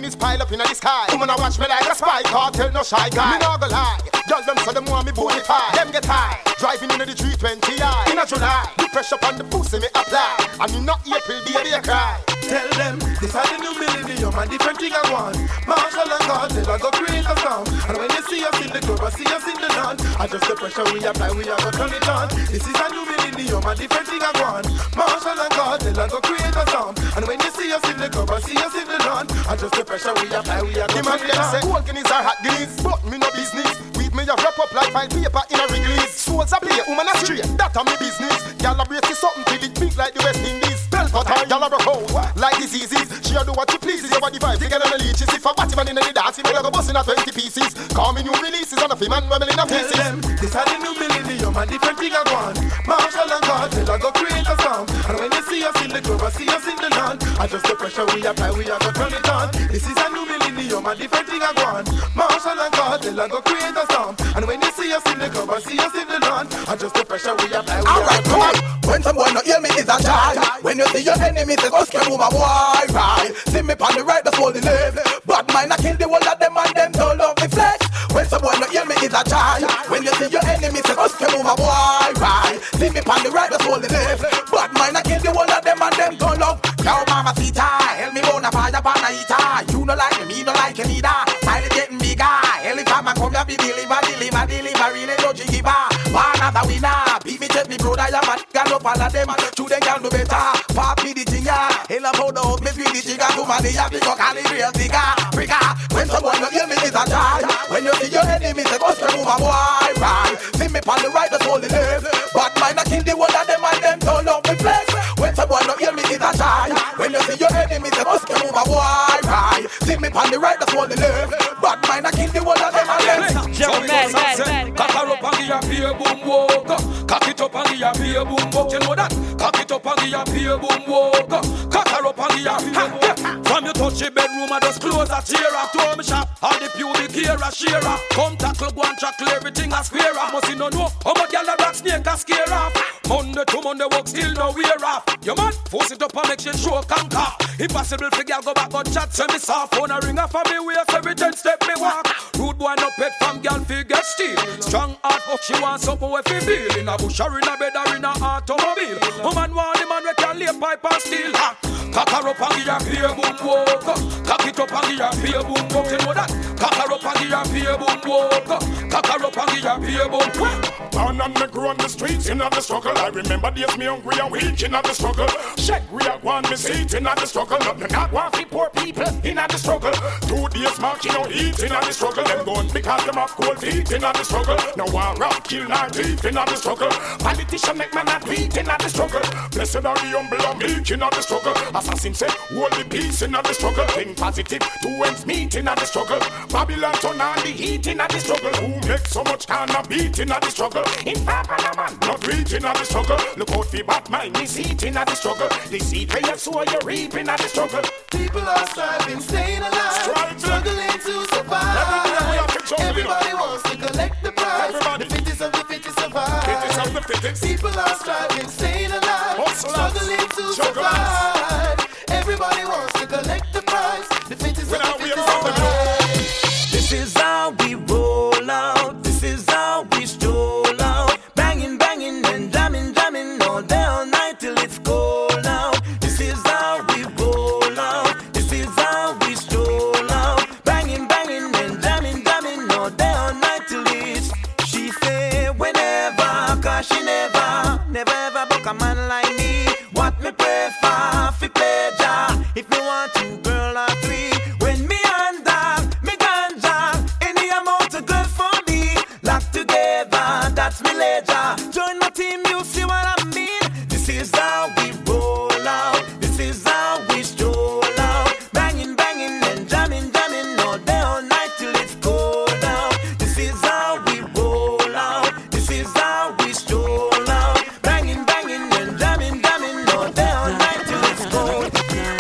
G's pile up in the sky. Woman, I watch me like a spy. Cartel, no shy guy. Me not go lie. Girl, them so them want me bonafide. Them get high. Driving into the three twenty I. In a July. The pressure on the pussy me apply. And me not April, baby, I cry.
Tell them, this is the new millennium and different thing I want. Marshall and Cartel, I go create a sound. And when you see us in the club, I see us in the land. Adjust the pressure we apply, we are go turn it on. This is a new millennium and different thing I want. Marshall and Cartel, I go create a sound. And when you see us in the club, I see us in the land. Adjust the pressure we apply, we are go turn it on.
Gold guineas are hot guineas, but me no business. Weed me a wrap up like file paper in a release. Souls a play, woman a straight, that a me business. Y'all a brace something till it pink like the West Indies. Spell cut her, y'all a broke out like diseases. She a do what she pleases, over the vibe, together the leeches. If a batty man in the dance, he better go bust in a twenty pieces. Call me new releases on a film and women in a pieces.
Tell them, this is the new millennium and different thing I want. Marshall and Cartel, I go create a sound. And when you see us in the club, I see us in the land. Adjust the pressure we apply, we are go turn it on. This is a new millennium and different thing I want. Marshall and Cartel, I go create a sound. And when you see us in the club, I see us in the land. Adjust the pressure we apply, we are
right,
go turn it
on. When someone not hear me is a child. When you see your enemy say go scream over boy, right? See me on the right, that's all the left. But mine I kill the whole of them and them don't love me flesh. When someone not hear me is a child. When you see your enemy say go scream over boy, right? See me on the right, that's all the left. But mine I kill the whole of them and them don't love. Now mama sita, help me bona fire pana eater. You no like me, me no like you neither. Style is getting bigger. Every time I come here, be deliver, deliver, deliver, really no jiggy bar. Another winner, beat me, check me, brother, I'm a got up all of them. To them can do better. Pop me the thing, yeah. Hell about the house, me feel the trigger. To my day, I pick up calibrate figure. Figure, when someone not hear me, is a child. When you see your enemy, say, go straight over, boy, right? See me on the right, that's all the left. But mine, I kill the one of them and them don't love me flex. When someone not hear me, is a child. When you see your enemy, say, go straight over, boy, right? See me on the right, that's all the left. But mine, I kill the one of them and them.
Jerry, mad, mad, mad. Cock her up and give her pay boom walk. Cock it up and give her pay boom walk. You know that? Cock it up and give her pay boom walk. Cock her up and give her pay boom walk. From you touch the bedroom, I just close a chair. Throw me shop, all the pubic hair a share. Come tackle, go and tackle everything a square off. Must you no know how much gyal a rock snake a scare off. Monday to Monday work still no wear off. Your man force it up and make shit show conquer. Impossible for gyal go back on chat, send me soft phone a ring off of me waist every ten step me walk. Rude boy no pet from gyal fi get steal. Strong heart fuck she want something we fi feel. In a bush or in a bed or in a automobile. Woman want the man we can lay pipe and steel. Cock her up and give her pay boom walk. Cock it up and give her pay boom walk. You know that? Cock her up and give her pay boom walk. Cock her up and give her pay boom walk.
Down and me grow on the streets in the struggle. I remember days me hungry and weak in the struggle. Check real one me seat in the struggle. Nothing not want for poor people in the struggle. Two days mark you know eat in the struggle. Them gone because them have cold feet in the struggle. No one rock kill not deep in the struggle. Politician make man not beat in the struggle. Blessed are the humble and meek in the struggle. Assassin say hold the peace in the struggle. Think positive two ends meet in the struggle. Babylon turn on the heat in the struggle. Who make so much kind of beat in the struggle? In Papa man not reaching at the struggle. Look out for bad mind, this eating at the struggle. This seed where you sow, you reaping at the struggle.
People are striving, staying alive,
Striving.
struggling to survive. Everybody wants to collect the prize.
Everybody.
The fittest of the fittest survive.
Fittest of the fittest.
People are striving, staying alive,
Hustlers.
struggling to
Struggle.
survive. Everybody wants to collect the prize. The fittest
When
of
I
the
wait
fittest
for the
survive.
This is how we roll out. This is how we stroll out. Banging, banging and jamming, jamming all day, all night till it's cold out. This is how we roll out. This is how we stroll out. Banging, banging and jamming, jamming all day, all night till it's. She say whenever, cause she never, never ever book a man like me. What me prefer, fi pleasure. If me want two girl or three. When me under, me ganja, any amount of good for me. Lock together, that's me ledger. Join my team, you see what I mean. This is how we roll out. This is how we stroll out. Banging, banging and jamming, jamming all day, all night till it's cold out. This is how we roll out. This is how we stroll out. Banging, banging and jamming, jamming all day, all night till it's cold.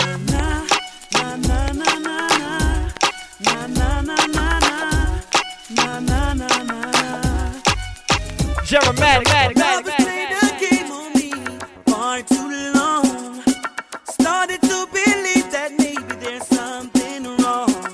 Na na na na na na na na na na na na na.
Jerematic, mad, mad,
Never played a game on me far too long. Started to believe that maybe there's something wrong.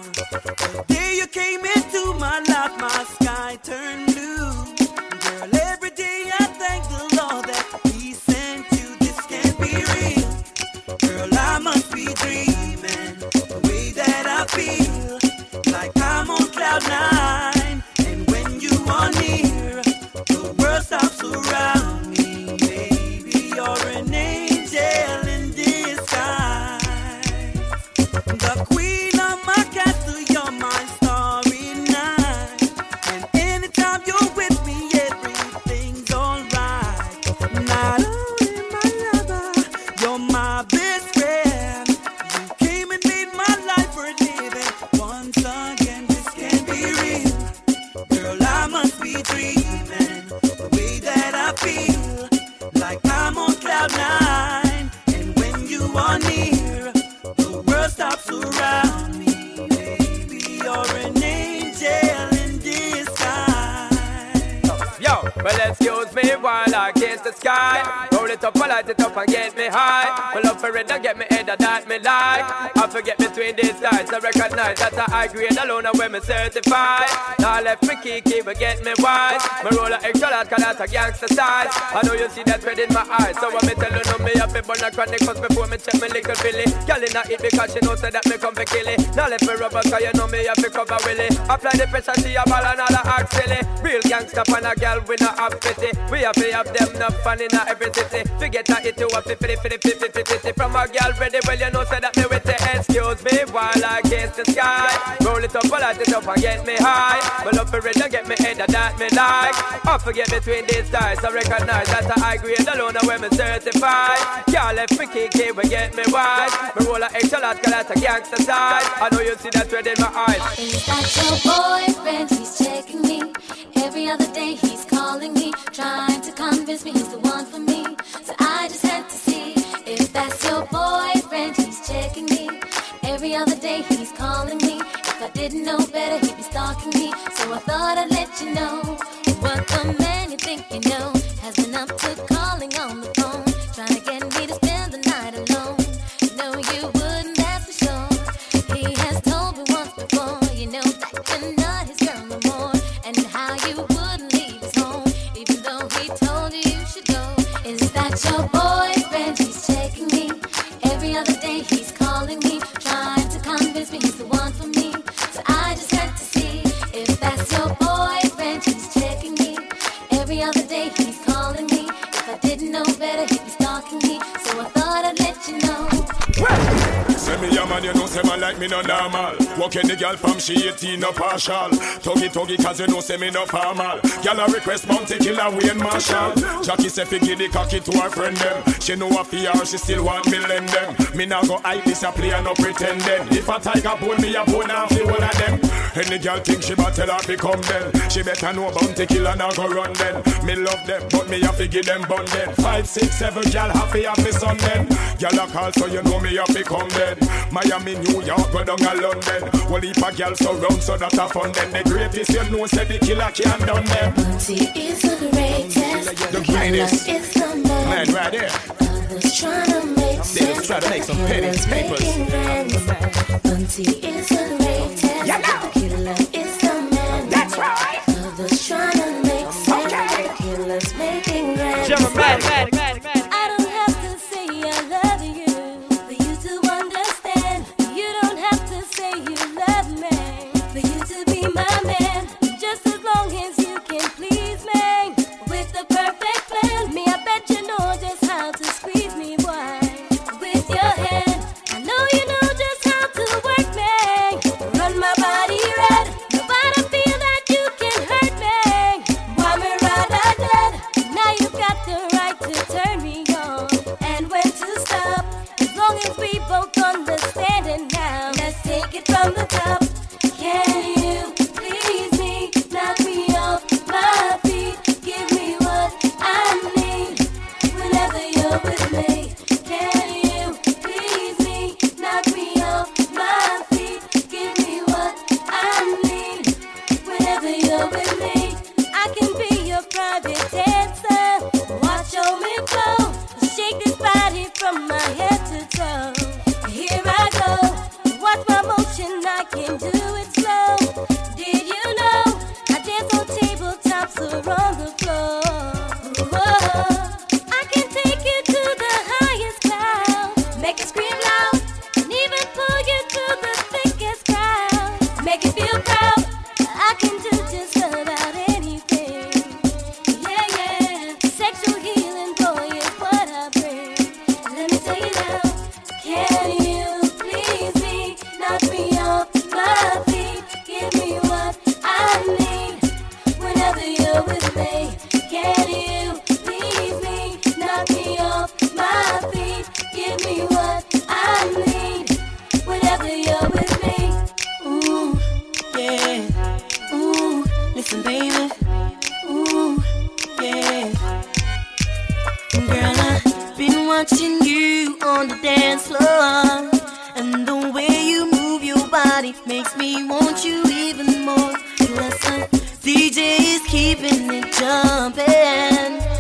me while I kiss the sky. Roll it up, I light it up and get me high. My love for it and get me head that me like. I forget between these styles, I recognize that I high grade alone and when me certified. Now left me kiki, but get me wise. Me roll a extra lot, cause that's a gangster size. I know you see that red in my eyes, so when me tell you no me up, me burn a chronic cause before me check me little filly. Girl in a it because she knows that me come for kill it. Now left me rubber, cause you know me have to cover willy. Apply the pressure, she a ball and all the act silly. Real gangster pan a girl, we not have pity. We have to have them enough fun in every city. Forget that it you have to fifty, fifty, fifty, fifty. From a girl ready, well you know say that me with the excuse me while I kiss the sky. Roll it up, light it up and get me high. But love for it and get me head that me like. I forget between these styles, I recognize that I high grade alone and when me certified. Y'all left me kiki, we get me wise. Me roll a extra lot, cause that's a gangster side. I know you see that red in my eyes.
Is that your boyfriend? He's checking me. Every other day he's calling me, trying to convince me he's the one for me. So I just had to see if that's your boyfriend. He's checking me. Every other day he's calling me. If I didn't know better, he'd be stalking me. So I thought I'd let you know what the man you think you know has been up to calling on the phone, trying to get me to spend the night alone. No, you wouldn't, that's for sure. He has told me once before, you know that you're not his girl no more, and how you wouldn't leave his home, even though he told you you should go. Is that your boyfriend? He's checking me. Every other day he's calling me, trying to convince me he's the one for me. So I just had to see if that's your boyfriend. He's checking me. Every other day he's calling me. If I didn't know better, he'd be stalking me. So I thought I'd let you know.
Say me a man, you know, say man like me no normal. Walking the girl from she eighteen, no partial. Tuggy tuggy, cause you know, say me no formal. Girl a request Bounty Killer, Wayne Marshall. Jackie say fi give the cocky to her friend them. She know a fear, she still want me lend them. Me nah go hide this a play and no pretending. If a tiger bone, me a bone and fi one of them. Any girl think she better tell her fi come then. She better know Bounty Killer, now go run then. Me love them, but me have to give them bun then. Five, six, seven, girl happy have me son then. Girl a call so you know me have to come then. Miami, New York, go down a London. One heap of girls surround so that a fun then. The greatest you know say the killer can't done them.
Bounty is the greatest.
The greatest.
It's the man.
Man right there.
Others trying to make sense.
Try to make some pennies, papers.
Bounty is the greatest.
Yeah, now.
The killer is the man.
That's right.
Others trying to make sense.
Okay.
The killer's making grand.
Jeremiah,
I don't have to say I love you for you to understand. You don't have to say you love me for you to be my man. Just as long as you can please me with the perfect plan. Me, I bet you know just how to squeeze me, boy, with your hand. I know you know just how to work me, run my body red. Nobody feel that you can hurt me. Why me rather dead? Now you got the right to turn me on and when to stop. As long as we both understand it now, let's take it from the top. Can you please me? Knock me off my feet. Give me what I need whenever you're with me. Can you please me? Knock me off my feet. Give me what I need whenever you're with me. I can be your private dancer. Watch on me flow. Shake this body from my head to toe. Here I go. Watch my motion. I can do it slow. Did you know I dance on tabletops around the floor? Whoa. I can take you to the highest cloud, make it scream loud, and even pull you to the thickest crowd. Make you feel proud. I can do just about anything. Yeah, yeah. Sexual healing, boy, is what I bring. Let me tell you now. Can you please me? Knock me off my feet. Give me what I need whenever you're with me. Can you please me? Knock me off my feet. Give me what I need whenever you're with me.
Ooh, yeah. Ooh, listen, baby. Ooh, yeah. Girl, I've been watching you on the dance floor, and the way you move your body makes me want you even more. Plus, the D J is keeping it jumping.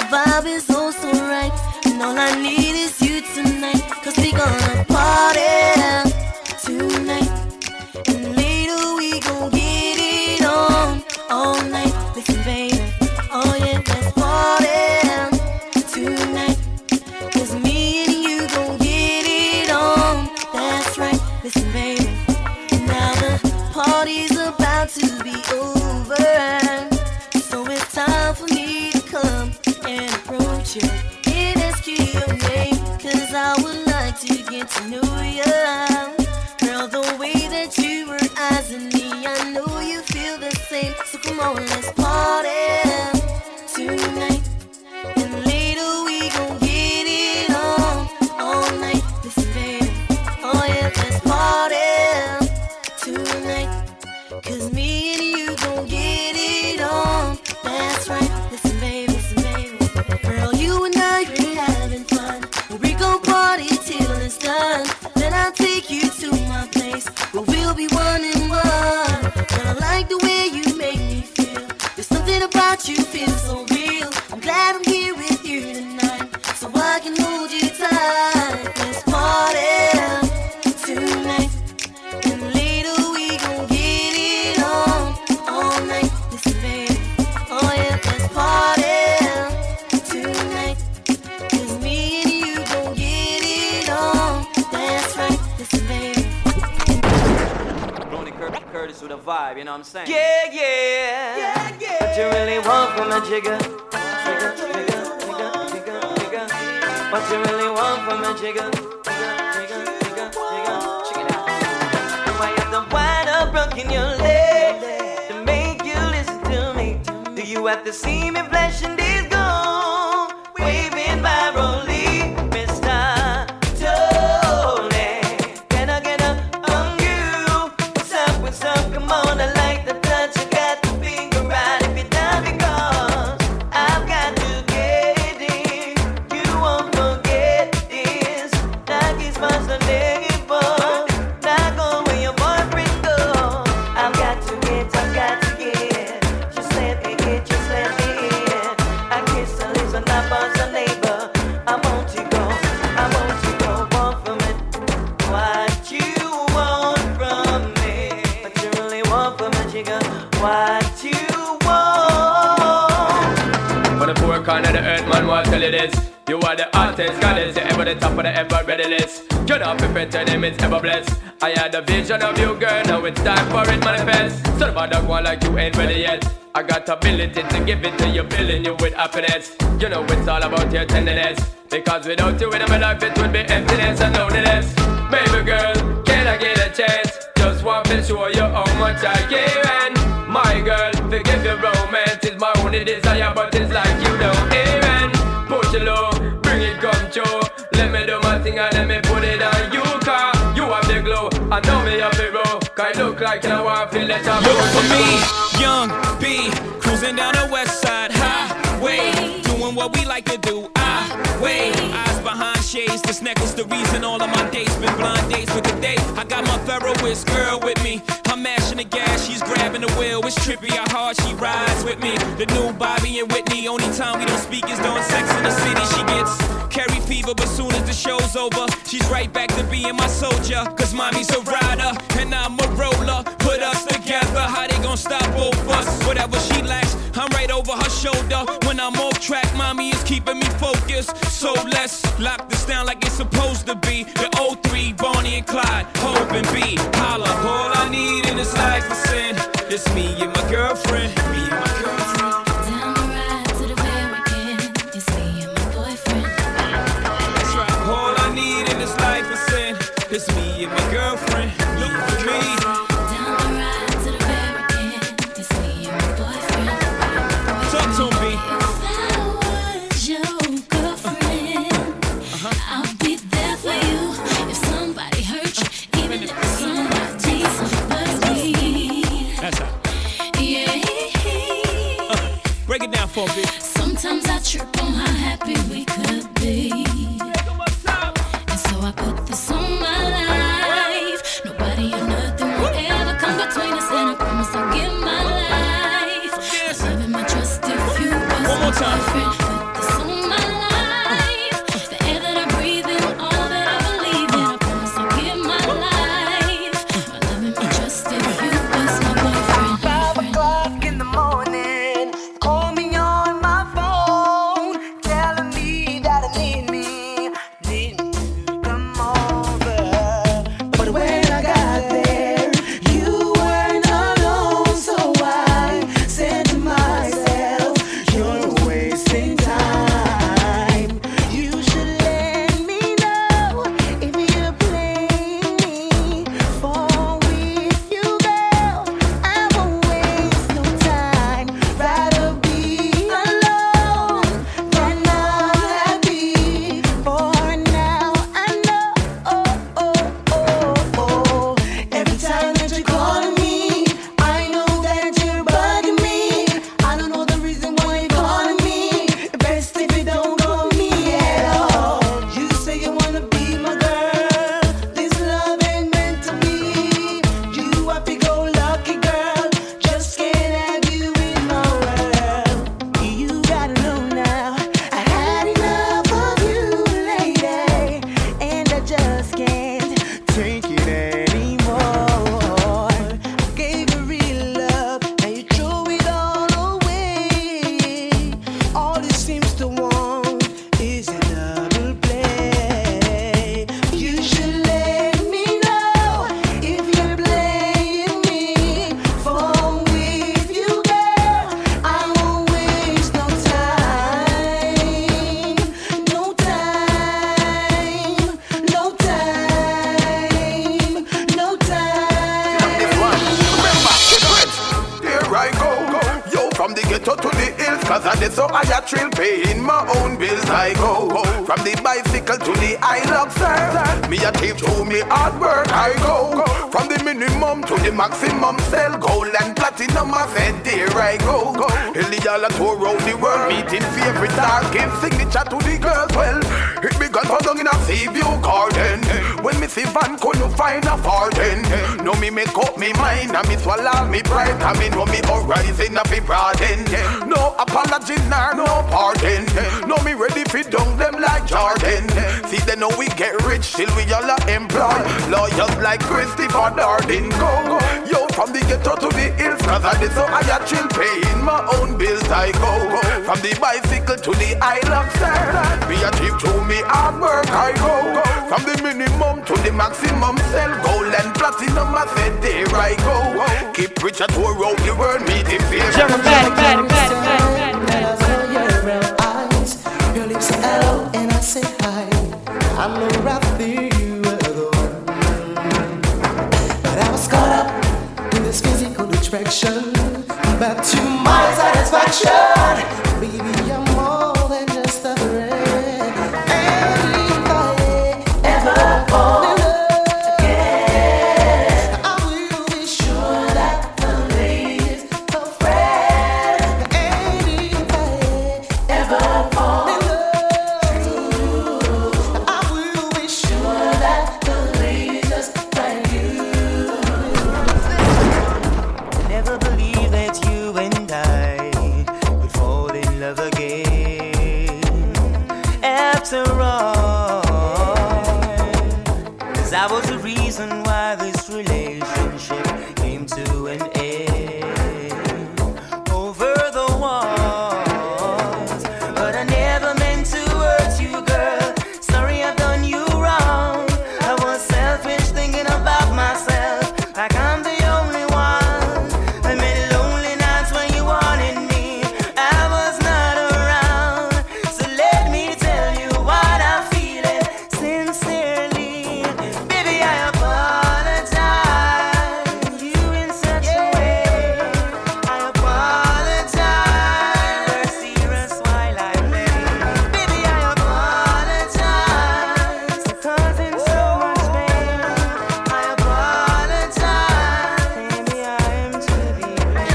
vibe is oh so right. And all I need is you tonight. Cause we gonna party tonight. And later we gon' get it on all night. Listen baby, oh yeah, let's party tonight. Cause me and you gon' get it on. That's right, listen baby. Now the party's about to be over, so it's time for me to come and approach you and ask you your name. Cause I would like to get to know you. Girl, the way that you were eyes on me, I know you feel the same. So come on, let's party tonight. And later we gon' get it on all night. Listen baby, oh yeah, let's party tonight. Cause me and you gon' get it on. That's right, listen baby, listen baby. Girl, you and I, we're having fun. We gon' party till it's done. Then I'll take you to my place where we'll be one and one. Girl, I like the way you make me feel. There's something about you feels so real. I'm glad I'm here with you tonight, so I can hold you tight. Let's party tonight. And later we gon' get it on all night. Listen baby, oh yeah, let's party tonight. Cause me and you gon' get it on. That's right, listen baby.
Ronnie Cur- Curtis with a vibe, you know what I'm saying?
Yeah, yeah.
Yeah, yeah. What you really want from a jigger? Jigger, jigger, jigger, jigger, jigger. What you really want from a jigger? Jigger, jigger, jigger, jigger. Check it out. Do I have to wind up broken your leg to make you listen to me? Do you have to see me flashing these gold, waving by Rollie, Mister Tony? Can I get up on you? What's up, what's up? Come on, I like the touch. You got the finger right if you're down because I've got to get it. You won't forget this. Like it's much the neighbor. Not go where your boyfriend goes. I've got to get, I've got to get. Just let me get, just let me in. I kiss the lips and I buzz the neighbor. I want to go, I want to go. Want from it what you want from me. What you really want from a jigger. What you want.
For the four corner of the earth, man, what tell you this? You are the hottest goddess, you're ever the top of the ever ready list. You're not prepared to them, it's ever blessed. I had a vision of you, girl, now it's time for it manifest. So about that one like you ain't ready yet. I got ability to give it to you, filling you with happiness. You know it's all about your tenderness. Because without you in my life, it would be emptiness and loneliness. Baby girl, can I get a chance? Just want to show you how much I care. And my girl, forgive your romance, it's my only desire, but it's like you don't hear. And push it low, bring it come true. Let me do my thing and let me put it on you. Car, you have the glow, I know me have the row. Cause I look like you know I feel let up.
Look for me, young B, cruising down the west side highway, doing what we like to do. I wait, eyes behind shades. This necklace the reason all of my dates been blind dates with the day. I got my Ferroist girl with me. I'm mashing the gas, she's grabbing the wheel. It's trippy how hard she rides with me. The new Bobby and Whitney. Only time we don't speak is during Sex in the City. She gets carry fever, but soon as the show's over, she's right back to being my soldier. Cause mommy's a rider and I'm a roller. Put us together, how they gon' stop both us? Whatever she lacks, I'm right over her shoulder. When I'm off track, mommy is keeping me focused. So let's lock this down like it's supposed to be. The oh three, Bonnie and Clyde, Hope and B. Holla, all I need in this life is sin. It's me and my girlfriend, me and my girlfriend.
Down the ride to the weekend, it's me and my boyfriend.
That's right, all I need in this life is sin. It's me and my girlfriend, look for me.
Down the ride to the weekend, it's me and my boyfriend.
Talk to me.
If I was your girlfriend, I'll be there for you. If somebody hurt you, even if it's somebody but me.
That's right.
Yeah.
the ghetto to the hills, cause I did so I a thrill. Paying my own bills I go. From the bicycle to the Hilux, sir. Me achieve through me hard work I go. From the minimum to the maximum, sell gold and platinum, I said there I go. Illegal tour round the world, meeting favorite stars, give signature to the girls. Well, it begun for down in a sea view garden. When me see Van couldn't find a pardon. No me make up me mind and me swallow me pride. I me know me horizon a be broaden. No apology nor no pardon. No me ready fi dunk them like Jordan. See they know we get rich till we all are employed. Lawyers like Christopher Darden. Go, yo from the ghetto to the hills, cause I did so I a chill. Paying my own bills I go. From the bicycle to the Hilux, sir. Me achieve through me hard work I go. From the minimum to the maximum, sell gold and platinum, I said there I go. Keep rich at tour round the world, meeting favorite.
Jerematic,
I saw your brown eyes, your lips say hello and I say hi. I know right through you were the one, but I was caught up in this physical attraction, but to my satisfaction, baby I'm more than just a friend. And if I ever fall in love again, I will be sure that the lady is a friend. And if I ever fall in love, I will be sure that the lady is just like you.
Never believe that you and I would fall in love again. After all, 'cause I was the reason why this relationship came to an end. Over the walls, but I never meant to hurt you, girl. Sorry I've done you wrong. I was selfish thinking about myself, like I'm the only one. I made lonely nights when you wanted me, I was not around. So let me tell you what I'm feeling sincerely. Baby, I apologize. You in such a way. I apologize. You're serious while I play. Baby, I apologize for causing so much pain. I apologize. Baby, I am to be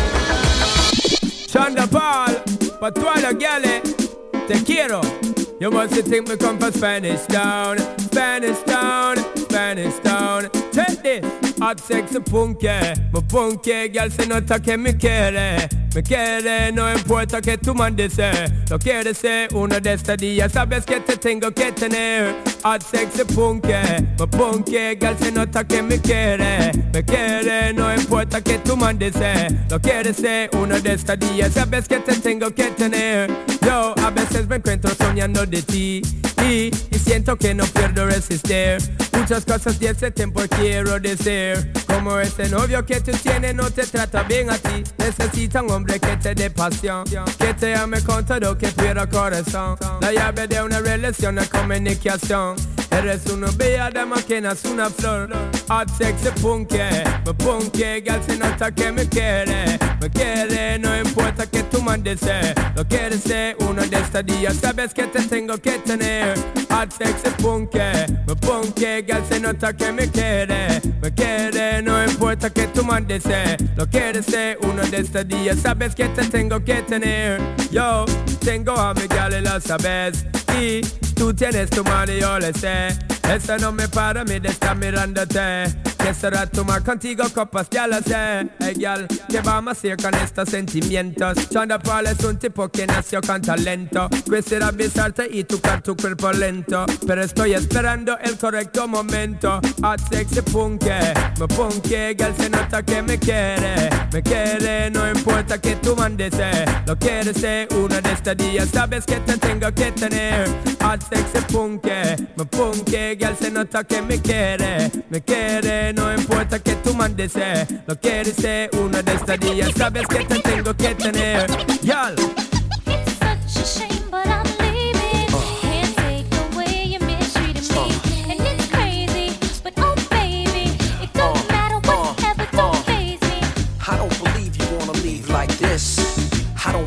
blamed.
Shonda Paul, but toda gale, te quiero. You must think me come from Spanish Town, Spanish Town, Spanish Town. Take this, hot sexy punky, my punky, girl se nota que me quiere, me quiere, no importa que tú mandes, lo quieres ser uno de estos días, sabes que te tengo que tener. Hot sexy punky, my punky, girl se nota que me quiere, me quiere, no importa que tú mandes, lo quieres ser uno de estos días, sabes que te tengo que tener. Yo a veces me encuentro soñando de ti y, y siento que no pierdo resistir. Muchas cosas de ese tiempo quiero decir, como ese novio que tú tienes no te trata bien a ti. Necesita un hombre que te dé pasión, que te ame con todo, que tuviera corazón. La llave de una relación es comunicación. Eres una bella dama que nace una flor. Hot sexy punky, me punky, girl se nota que me quiere, me quiere, no importa que tú mandes, lo quieres ser uno de estos días, sabes que te tengo que tener. Hot sexy punky, me punky, girl se nota que me quiere, me quiere, no importa que tú mandes, lo quieres ser uno de estos días, sabes que te tengo que tener. Yo tengo a mi gal y lo sabes, y tú tienes tu mano y yo le sé. Eso no me para mí de estar mirándote. Que será tomar contigo copas, ya lo sé. Hey, gal, ¿qué vamos a hacer con estos sentimientos? Shonda Paul es un tipo que nació con talento. Quisiera besarte y tocar tu cuerpo lento, pero estoy esperando el correcto momento. Hot sexy punky, me punky, gal se nota que me quiere, me quiere, no importa que tú mandes, lo quieres ser uno de estos días, sabes que te tengo que tener. Hot sexy punky, me punky, gal se nota que me quiere, me quiere, no importa que tú mandes, lo quieres ser uno de estos días, sabes que te tengo que tener. Y'all.
It's such a shame, but I'm leaving. Can't take the way you mistreated me. And it's crazy, but oh baby, it don't matter whatever, don't faze me.
I don't believe you wanna leave like this. I don't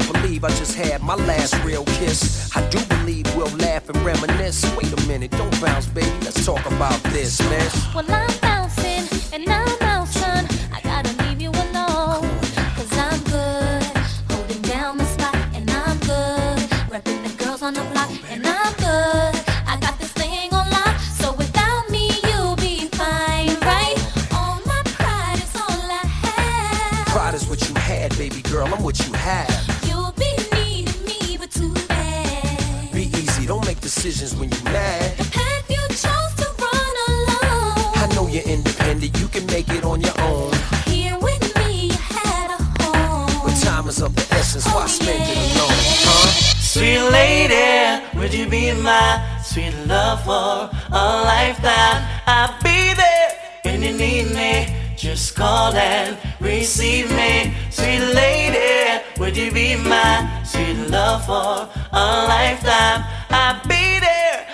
my last real kiss. I do believe we'll laugh and reminisce. Wait a minute, don't bounce, baby. Let's talk about this, man.
Well, I'm bouncing and I'm out, son. I gotta leave you alone. Cause I'm good, holding down the spot, and I'm good. Repping the girls on the block, and I'm good. I got this thing on lock, so without me, you'll be fine, right? All my pride is all I have.
Pride is what you had, baby girl. I'm what you have.
You'll be needing me, but too bad.
Be easy, don't make decisions when you're mad.
The path you chose to run alone.
I know you're independent, you can make it on your own.
Here with me, you had a home.
But time is of the essence, why spend it alone, huh?
Sweet lady, would you be my sweet love for a lifetime? I'll be there when you need me. Just call and receive me. Sweet lady, would you be my sweet love for a lifetime? I'll be there.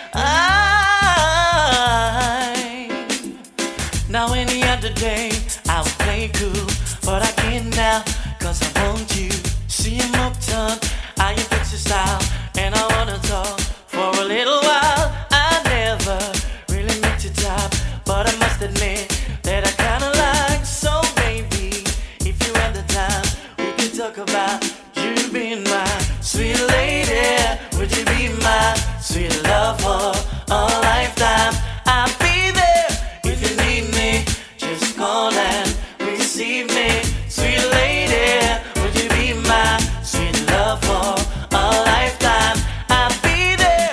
I Now any other day I would play cool, but I can't now, cause I want you. See I'm uptown, I am fix your style, and I wanna talk for a little while. I never really met your type, but I must admit that I kinda like. So baby, if you had the time, we could talk about you being my sweet lady. Would you be my sweet love for a lifetime? I'll be there if you need me. Just call and receive me. Sweet lady, would you be my sweet love for a lifetime? I'll be there.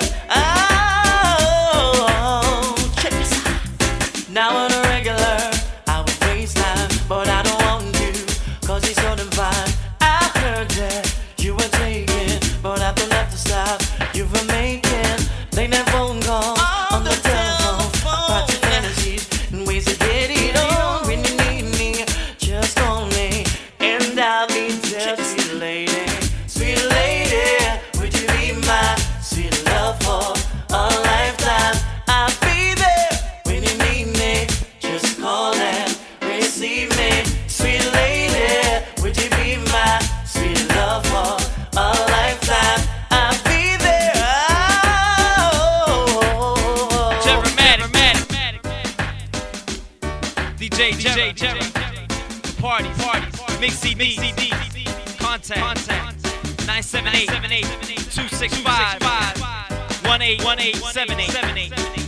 Oh, check this out. Now on a regular, I would waste time, but I don't want to, cause you're so divine. I heard that you were taken, but I don't have to stop you from making late night phone calls on the telephone about your fantasies and ways to get it on. When you need me, just call me and I'll be there. Sweet lady, sweet lady, would you be my sweet love for a lifetime? I'll be there when you need me. Just call and receive me. Sweet lady, would you be my sweet love for a lifetime? I'll be there. Oh,
Jerematic, D J, D J, Jerry, party, party, mix C D, contact, contact, nine seven eight, two six five, one eight, one eight, seven eight.